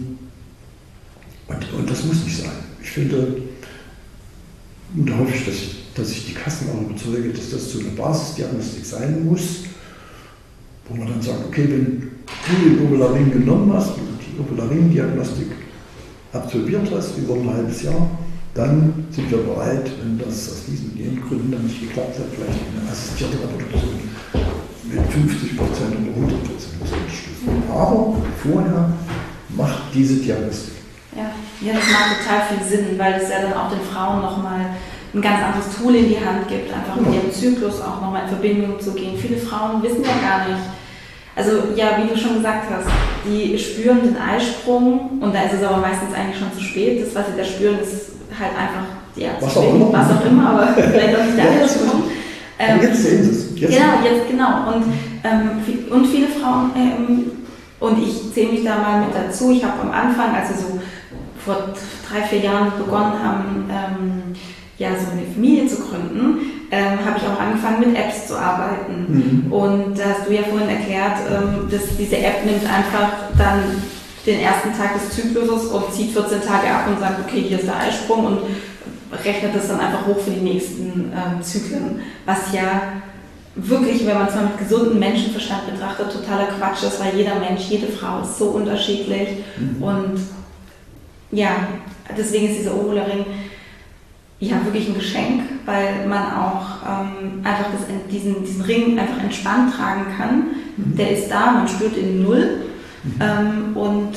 und, und das muss nicht sein. Ich finde, und da hoffe ich, dass ich, dass ich die Kassen auch überzeuge, dass das so eine Basisdiagnostik sein muss, wo man dann sagt, okay, wenn du den Ovularing genommen hast, die Ovularing-Diagnostik absolviert hast über ein halbes Jahr, dann sind wir bereit, wenn das aus diesen und jenen Gründen dann nicht geklappt hat, vielleicht eine assistierte Reproduktion mit fünfzig Prozent oder hundert Prozent zu unterstützen. Aber vorher macht diese Diagnostik. Ja, ja, das macht total viel Sinn, weil es ja dann auch den Frauen nochmal ein ganz anderes Tool in die Hand gibt, einfach mit ihrem Zyklus auch nochmal in Verbindung zu gehen. Viele Frauen wissen ja gar nicht, also ja, wie du schon gesagt hast, die spüren den Eisprung und da ist es aber meistens eigentlich schon zu spät. Das, was sie da spüren, ist halt einfach, ja, was auch immer, was auch immer, aber vielleicht auch nicht der Eisprung. Ähm, jetzt sehen sie es. Jetzt. Genau, jetzt genau. Und, ähm, und viele Frauen, ähm, und ich zähle mich da mal mit dazu, ich habe am Anfang, also so vor drei, vier Jahren begonnen haben, ähm, ja, so eine Familie zu gründen, ähm, habe ich auch angefangen mit Apps zu arbeiten. Mhm. Und da hast du ja vorhin erklärt, ähm, dass diese App nimmt einfach dann den ersten Tag des Zykluses und zieht vierzehn Tage ab und sagt, okay, hier ist der Eisprung und rechnet das dann einfach hoch für die nächsten ähm, Zyklen. Was ja wirklich, wenn man es mal mit gesundem Menschenverstand betrachtet, totaler Quatsch ist, weil jeder Mensch, jede Frau ist so unterschiedlich. Mhm. Und ja, deswegen ist dieser Ovularing ja wirklich ein Geschenk, weil man auch ähm, einfach das, diesen, diesen Ring einfach entspannt tragen kann. Mhm. Der ist da, man spürt ihn null mhm. ähm, und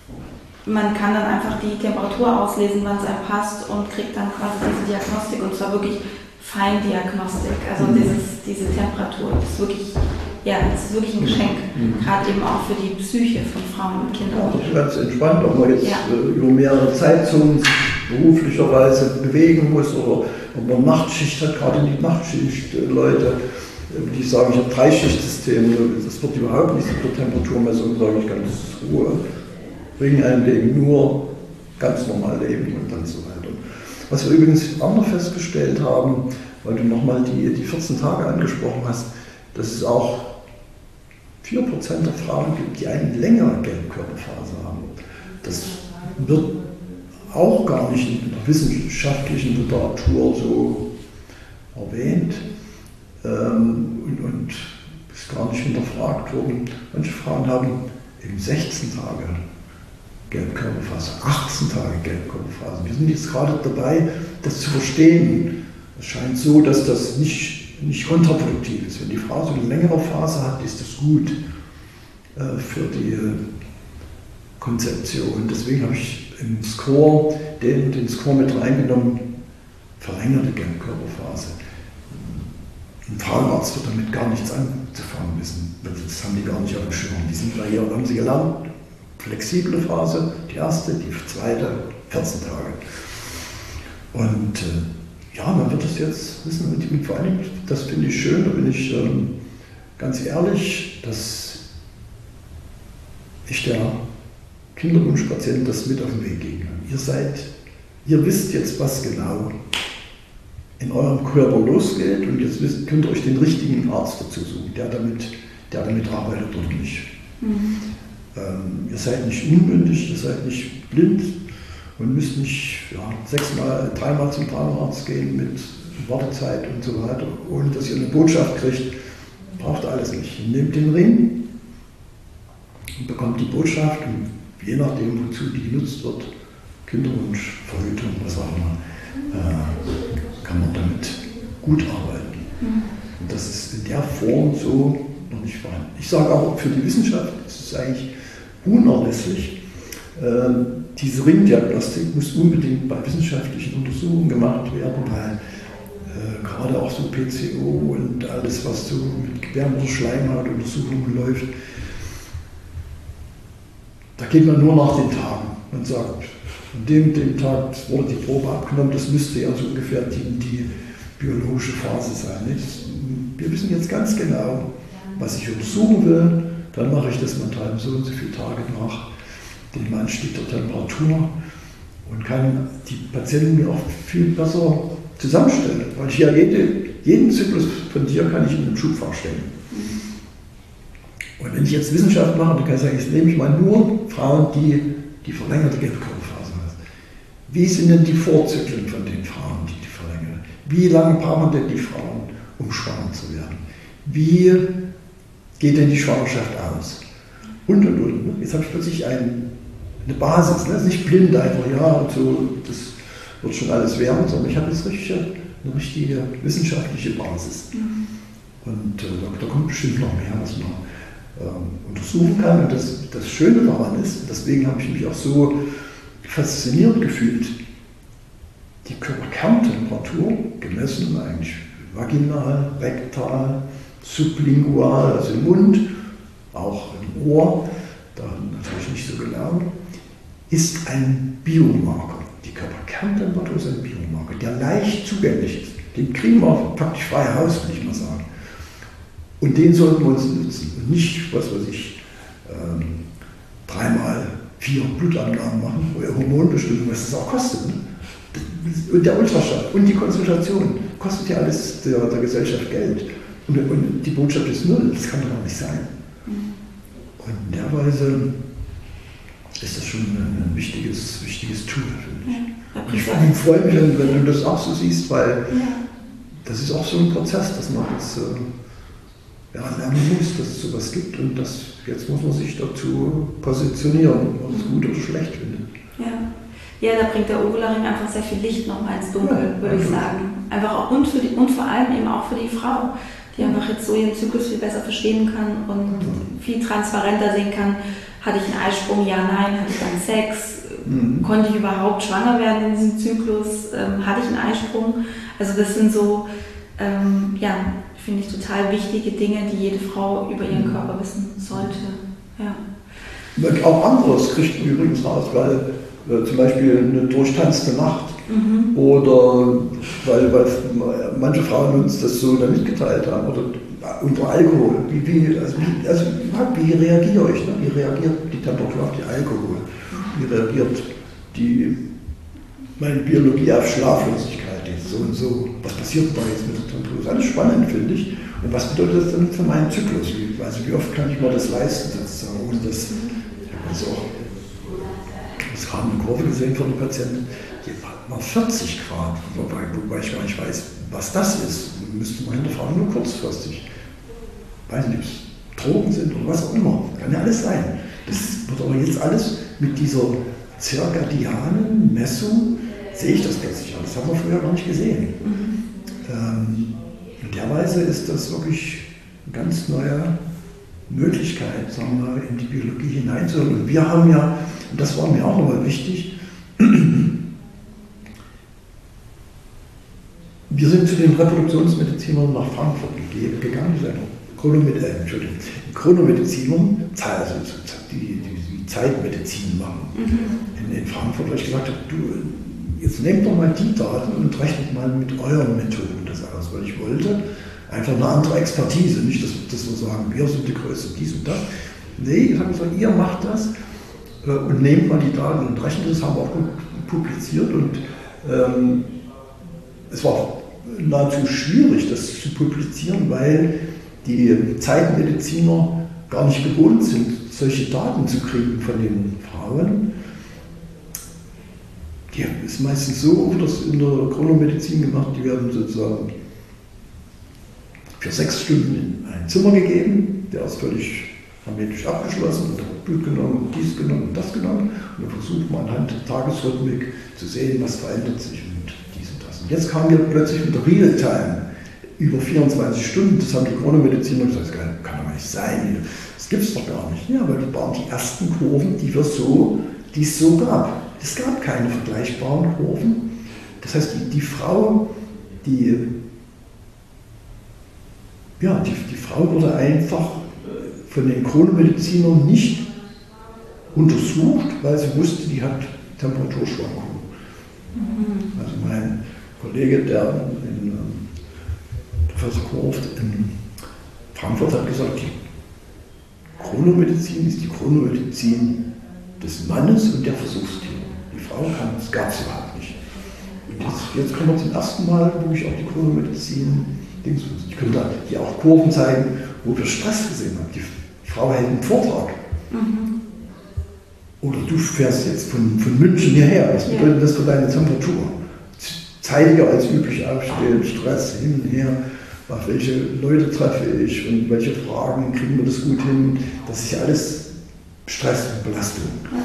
man kann dann einfach die Temperatur auslesen, wann es einem passt und kriegt dann quasi diese Diagnostik und zwar wirklich Feindiagnostik, also mhm. dieses, diese Temperatur, das ist wirklich, ja, das ist wirklich ein Geschenk, mhm. gerade eben auch für die Psyche von Frauen und Kindern. Ja, das ist ganz entspannt, ob man jetzt ja. äh, über mehrere Zeitzonen beruflicherweise bewegen muss oder ob man Nachtschicht hat, gerade die Nachtschicht äh, Leute, die sagen, ich habe drei Schichtsysteme, das wird überhaupt nicht mit der Temperaturmessung, sage ich ganz Ruhe, Ring einlegen, nur ganz normal leben und dann so weiter. Was wir übrigens auch noch festgestellt haben, weil du nochmal die, die vierzehn Tage angesprochen hast, dass es auch vier Prozent der Frauen gibt, die eine längere Gelbkörperphase haben. Das wird auch gar nicht in der wissenschaftlichen Literatur so erwähnt ähm, und, und ist gar nicht hinterfragt worden. Manche Frauen haben eben sechzehn Tage Gelbkörperphase, achtzehn Tage Gelbkörperphase. Wir sind jetzt gerade dabei, das zu verstehen. Es scheint so, dass das nicht, nicht kontraproduktiv ist. Wenn die Frau so eine längere Phase hat, ist das gut äh, für die äh, Konzeption. Deswegen habe ich im Score den, den Score mit reingenommen, verlängerte Gelbkörperphase. Ein Frauenarzt wird damit gar nichts anzufangen wissen. Das haben die gar nicht auf dem Schirm. Die sind da hier und haben sie gelernt. Flexible Phase, die erste, die zweite, vierzehn Tage. Und äh, ja, man wird das jetzt wissen. Und, und vor allem, das finde ich schön, da bin ich ähm, ganz ehrlich, dass ich der Kinderwunschpatient das mit auf den Weg geben kann. Ihr seid, ihr wisst jetzt, was genau in eurem Körper losgeht und jetzt wisst, könnt ihr euch den richtigen Arzt dazu suchen, der damit, der damit arbeitet oder nicht. Mhm. Ähm, ihr seid nicht unmündig, ihr seid nicht blind und müsst nicht ja, sechsmal, dreimal zum Zahnarzt gehen mit Wartezeit und so weiter, ohne dass ihr eine Botschaft kriegt. Braucht alles nicht. Ihr nehmt den Ring und bekommt die Botschaft und je nachdem, wozu die genutzt wird, Kinderwunsch, Verhütung, was auch immer, äh, kann man damit gut arbeiten. Mhm. Und das ist in der Form so noch nicht vorhanden. Ich sage auch, für die Wissenschaft ist es eigentlich unerlässlich. Äh, diese Ringdiagnostik muss unbedingt bei wissenschaftlichen Untersuchungen gemacht werden, weil äh, gerade auch so P C O und alles, was so mit Gebärmutterschleimhautuntersuchungen läuft, da geht man nur nach den Tagen. Man sagt, an dem, dem Tag wurde die Probe abgenommen, das müsste ja so ungefähr die, die biologische Phase sein. Nicht? Wir wissen jetzt ganz genau, was ich untersuchen will, dann mache ich das mental so und so viele Tage nach dem Anstieg der Temperatur und kann die Patienten mir auch viel besser zusammenstellen, weil ich ja jede, jeden Zyklus von dir kann ich in einem Schubfach stellen. Und wenn ich jetzt Wissenschaft mache, dann kann ich sagen, jetzt nehme ich mal nur Frauen, die die verlängerte Gelbkörperphase haben. Wie sind denn die Vorzyklen von den Frauen, die die verlängern? Wie lange brauchen denn die Frauen, um schwanger zu werden? Wie geht denn die Schwangerschaft aus? Und, und, und. Jetzt habe ich plötzlich ein, eine Basis, ne? Nicht blind einfach, ja, und so, das wird schon alles werden, sondern ich habe jetzt richtig, eine richtige wissenschaftliche Basis. Mhm. Und äh, da, da kommt bestimmt noch mehr, was man ähm, untersuchen kann. Und das, das Schöne daran ist, deswegen habe ich mich auch so fasziniert gefühlt, die Körperkerntemperatur gemessen, eigentlich vaginal, rektal, sublingual, also im Mund, auch im Ohr, da natürlich nicht so genau, ist ein Biomarker. Die Körperkerntemperatur ist ein Biomarker, der leicht zugänglich ist. Den kriegen wir praktisch frei Haus, will ich mal sagen. Und den sollten wir uns nutzen. Und nicht, was weiß ich, ähm, dreimal vier Blutabnahmen machen, oder Hormonbestimmung, was das auch kostet. Ne? Und der Ultraschall und die Konzentration kostet ja alles der, der Gesellschaft Geld. Und, und die Botschaft ist null, das kann doch auch nicht sein. Und in der Weise ist das schon ein, ein wichtiges, wichtiges Tool, finde ich. Ja, und ich freue mich, wenn, wenn du das auch so siehst, weil ja. Das ist auch so ein Prozess, dass man jetzt äh, ja, lernen muss, dass es sowas gibt und das, jetzt muss man sich dazu positionieren, ob man es gut oder schlecht findet. Ja. Ja, da bringt der Ovularing einfach sehr viel Licht nochmal ins Dunkel, ja, würde ich sagen. Einfach auch und, für die, und vor allem eben auch für die Frau, die einfach jetzt so ihren Zyklus viel besser verstehen kann und mhm. viel transparenter sehen kann. Hatte ich einen Eisprung? Ja, nein. Hatte ich dann Sex? Mhm. Konnte ich überhaupt schwanger werden in diesem Zyklus? Ähm, hatte ich einen Eisprung? Also das sind so, ähm, ja, finde ich total wichtige Dinge, die jede Frau über ihren Körper wissen sollte. Ja. Auch anderes kriegt man übrigens raus, weil äh, zum Beispiel eine durchtanzte Nacht mhm. oder weil, weil manche Frauen uns das so dann mitgeteilt haben oder unter Alkohol. Wie, wie, also, wie, also, wie reagiere ich? Ne? Wie reagiert die Temperatur auf die Alkohol? Wie reagiert die, meine Biologie auf Schlaflosigkeit? So und so. Was passiert da jetzt mit der Temperatur? Das ist alles spannend, finde ich. Und was bedeutet das dann für meinen Zyklus? Wie, also wie oft kann ich mir das leisten, sozusagen, ohne das, ich habe also auch das gerade eine Kurve gesehen von den Patienten, die hat mal vierzig Grad, wobei, wobei ich gar nicht weiß, was das ist. Müsste man hinterfragen, nur kurzfristig. Ich weiß nicht, ob es Drogen sind oder was auch immer. Kann ja alles sein. Das wird aber jetzt alles mit dieser zirkadianen Messung, sehe ich das plötzlich an. Das haben wir früher gar nicht gesehen. Mhm. Ähm, in der Weise ist das wirklich eine ganz neue Möglichkeit, sagen wir mal, in die Biologie hineinzuhören. Und wir haben ja, und das war mir auch nochmal wichtig, wir sind zu den Reproduktionsmedizinern nach Frankfurt gegangen, die sind Chronomedizin, äh, Entschuldigung, Chronomedizinern, also die, die, die Zeitmedizin machen mhm. in, in Frankfurt, weil ich gesagt habe, du, jetzt nehmt doch mal die Daten und rechnet mal mit euren Methoden das aus, weil ich wollte einfach eine andere Expertise, nicht, dass, dass wir sagen, wir sind die Größte, dies und das. Nee, ich habe gesagt, ihr macht das äh, und nehmt mal die Daten und rechnet das, haben wir auch publiziert und ähm, es war nahezu schwierig, das zu publizieren, weil die Zeitmediziner gar nicht gewohnt sind, solche Daten zu kriegen von den Frauen. Die ist meistens so, wird das in der Chronomedizin gemacht, die werden sozusagen für sechs Stunden in ein Zimmer gegeben, der ist völlig hermetisch abgeschlossen, und hat Blut genommen, dies genommen, das genommen, und dann versucht man anhand der Tagesrhythmik zu sehen, was verändert sich und dies und das. Und jetzt kamen wir plötzlich mit der Realtime über vierundzwanzig Stunden, das haben die Chronomediziner gesagt, das kann, kann doch nicht sein, das gibt es doch gar nicht. Ja, weil das waren die ersten Kurven, die wir so, die es so gab. Es gab keine vergleichbaren Kurven. Das heißt, die, die Frau, die, ja, die, die Frau wurde einfach von den Chronomedizinern nicht untersucht, weil sie wusste, die hat Temperaturschwankungen. Mhm. Also mein Kollege, der in, Professor Korft in Frankfurt, hat gesagt, die Chronomedizin ist die Chronomedizin des Mannes und der Versuchstiere. Die Frau kann, das gab es überhaupt nicht. Und jetzt, jetzt kommen wir zum ersten Mal, wo ich auch die Chronomedizin, ich könnte dir auch Kurven zeigen, wo wir Stress gesehen haben. Die Frau hält einen Vortrag. Mhm. Oder du fährst jetzt von, von München hierher. Was bedeutet ja. das für deine Temperatur? Zeitiger als üblich aufstehen, Stress hin und her. Auf welche Leute treffe ich und welche Fragen kriegen wir das gut hin? Das ist ja alles Stress und Belastung.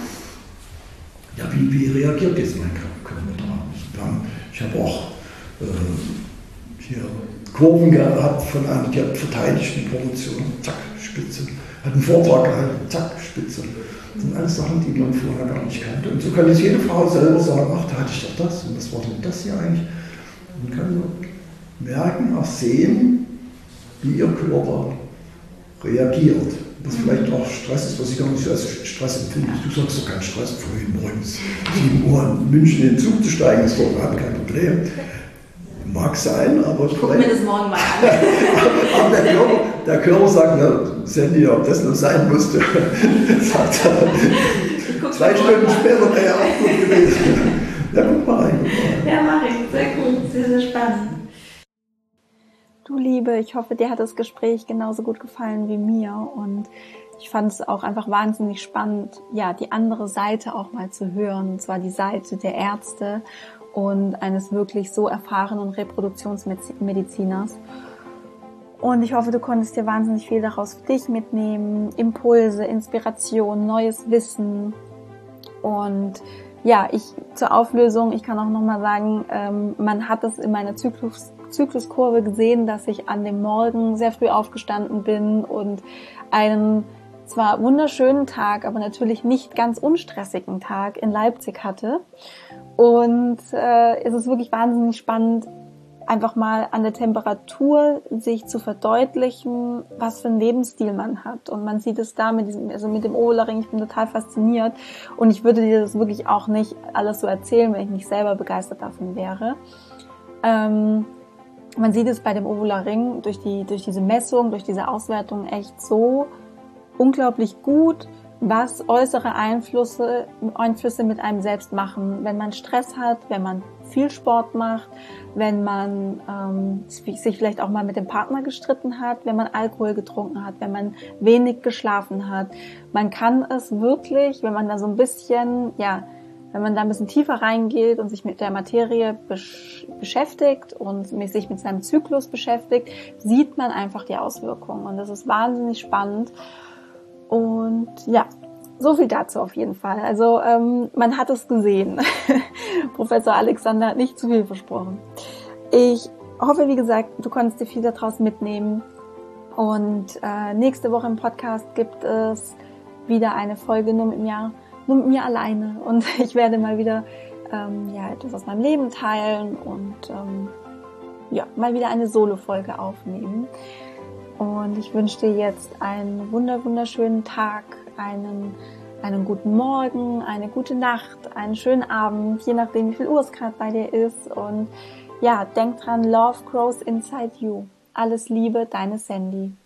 Ja, wie, wie reagiert jetzt mein Körper da? Ich habe auch äh, hier Kurven gehabt von einer, die hat verteidigt die Promotion, zack, Spitze. Hat einen Vortrag gehalten, zack, Spitze. Das sind alles Sachen, die man vorher gar nicht kannte. Und so kann jetzt jede Frau selber sagen, ach, da hatte ich doch das und was war denn das hier eigentlich? Man kann nur merken, auch sehen, wie ihr Körper reagiert. Was vielleicht auch Stress ist, was ich gar nicht so als Stress empfinde. Du sagst doch keinen Stress, vorhin morgens sieben Uhr in München in den Zug zu steigen, ist doch überhaupt kein Problem. Mag sein, aber ich guck mir das morgen mal an. Aber der Körper, der Körper sagt, na, Sandy, ob das nur sein musste, sagt er. Zwei Stunden später wäre er auch gut gewesen. Ja, guck mal rein. Guck mal. Ja, mach ich. Sehr gut, sehr, sehr spannend. Du Liebe, ich hoffe, dir hat das Gespräch genauso gut gefallen wie mir, und ich fand es auch einfach wahnsinnig spannend, ja, die andere Seite auch mal zu hören, und zwar die Seite der Ärzte und eines wirklich so erfahrenen Reproduktionsmediziners. Und ich hoffe, du konntest dir wahnsinnig viel daraus für dich mitnehmen, Impulse, Inspiration, neues Wissen. Und ja, ich zur Auflösung, ich kann auch nochmal sagen, ähm, man hat es in meiner Zyklus Zykluskurve gesehen, dass ich an dem Morgen sehr früh aufgestanden bin und einen zwar wunderschönen Tag, aber natürlich nicht ganz unstressigen Tag in Leipzig hatte. Und äh, es ist wirklich wahnsinnig spannend, einfach mal an der Temperatur sich zu verdeutlichen, was für einen Lebensstil man hat. Und man sieht es da mit diesem, also mit dem Oberlring, ich bin total fasziniert. Und ich würde dir das wirklich auch nicht alles so erzählen, wenn ich nicht selber begeistert davon wäre. Ähm, Man sieht es bei dem Ovula-Ring durch die, durch diese Messung, durch diese Auswertung echt so unglaublich gut, was äußere Einflüsse, Einflüsse mit einem selbst machen. Wenn man Stress hat, wenn man viel Sport macht, wenn man ähm, sich vielleicht auch mal mit dem Partner gestritten hat, wenn man Alkohol getrunken hat, wenn man wenig geschlafen hat. Man kann es wirklich, wenn man da so ein bisschen, ja, wenn man da ein bisschen tiefer reingeht und sich mit der Materie besch- beschäftigt und sich mit seinem Zyklus beschäftigt, sieht man einfach die Auswirkungen. Und das ist wahnsinnig spannend. Und ja, so viel dazu auf jeden Fall. Also ähm, man hat es gesehen. Professor Alexander hat nicht zu viel versprochen. Ich hoffe, wie gesagt, du konntest dir viel daraus mitnehmen. Und äh, nächste Woche im Podcast gibt es wieder eine Folge nur mit mir, nur mit mir alleine. Und ich werde mal wieder ähm, ja, etwas aus meinem Leben teilen und ähm, ja, mal wieder eine Solo-Folge aufnehmen. Und ich wünsche dir jetzt einen wunder wunderschönen Tag, einen, einen guten Morgen, eine gute Nacht, einen schönen Abend, je nachdem, wie viel Uhr es gerade bei dir ist. Und ja, denk dran, Love grows inside you. Alles Liebe, deine Sandy.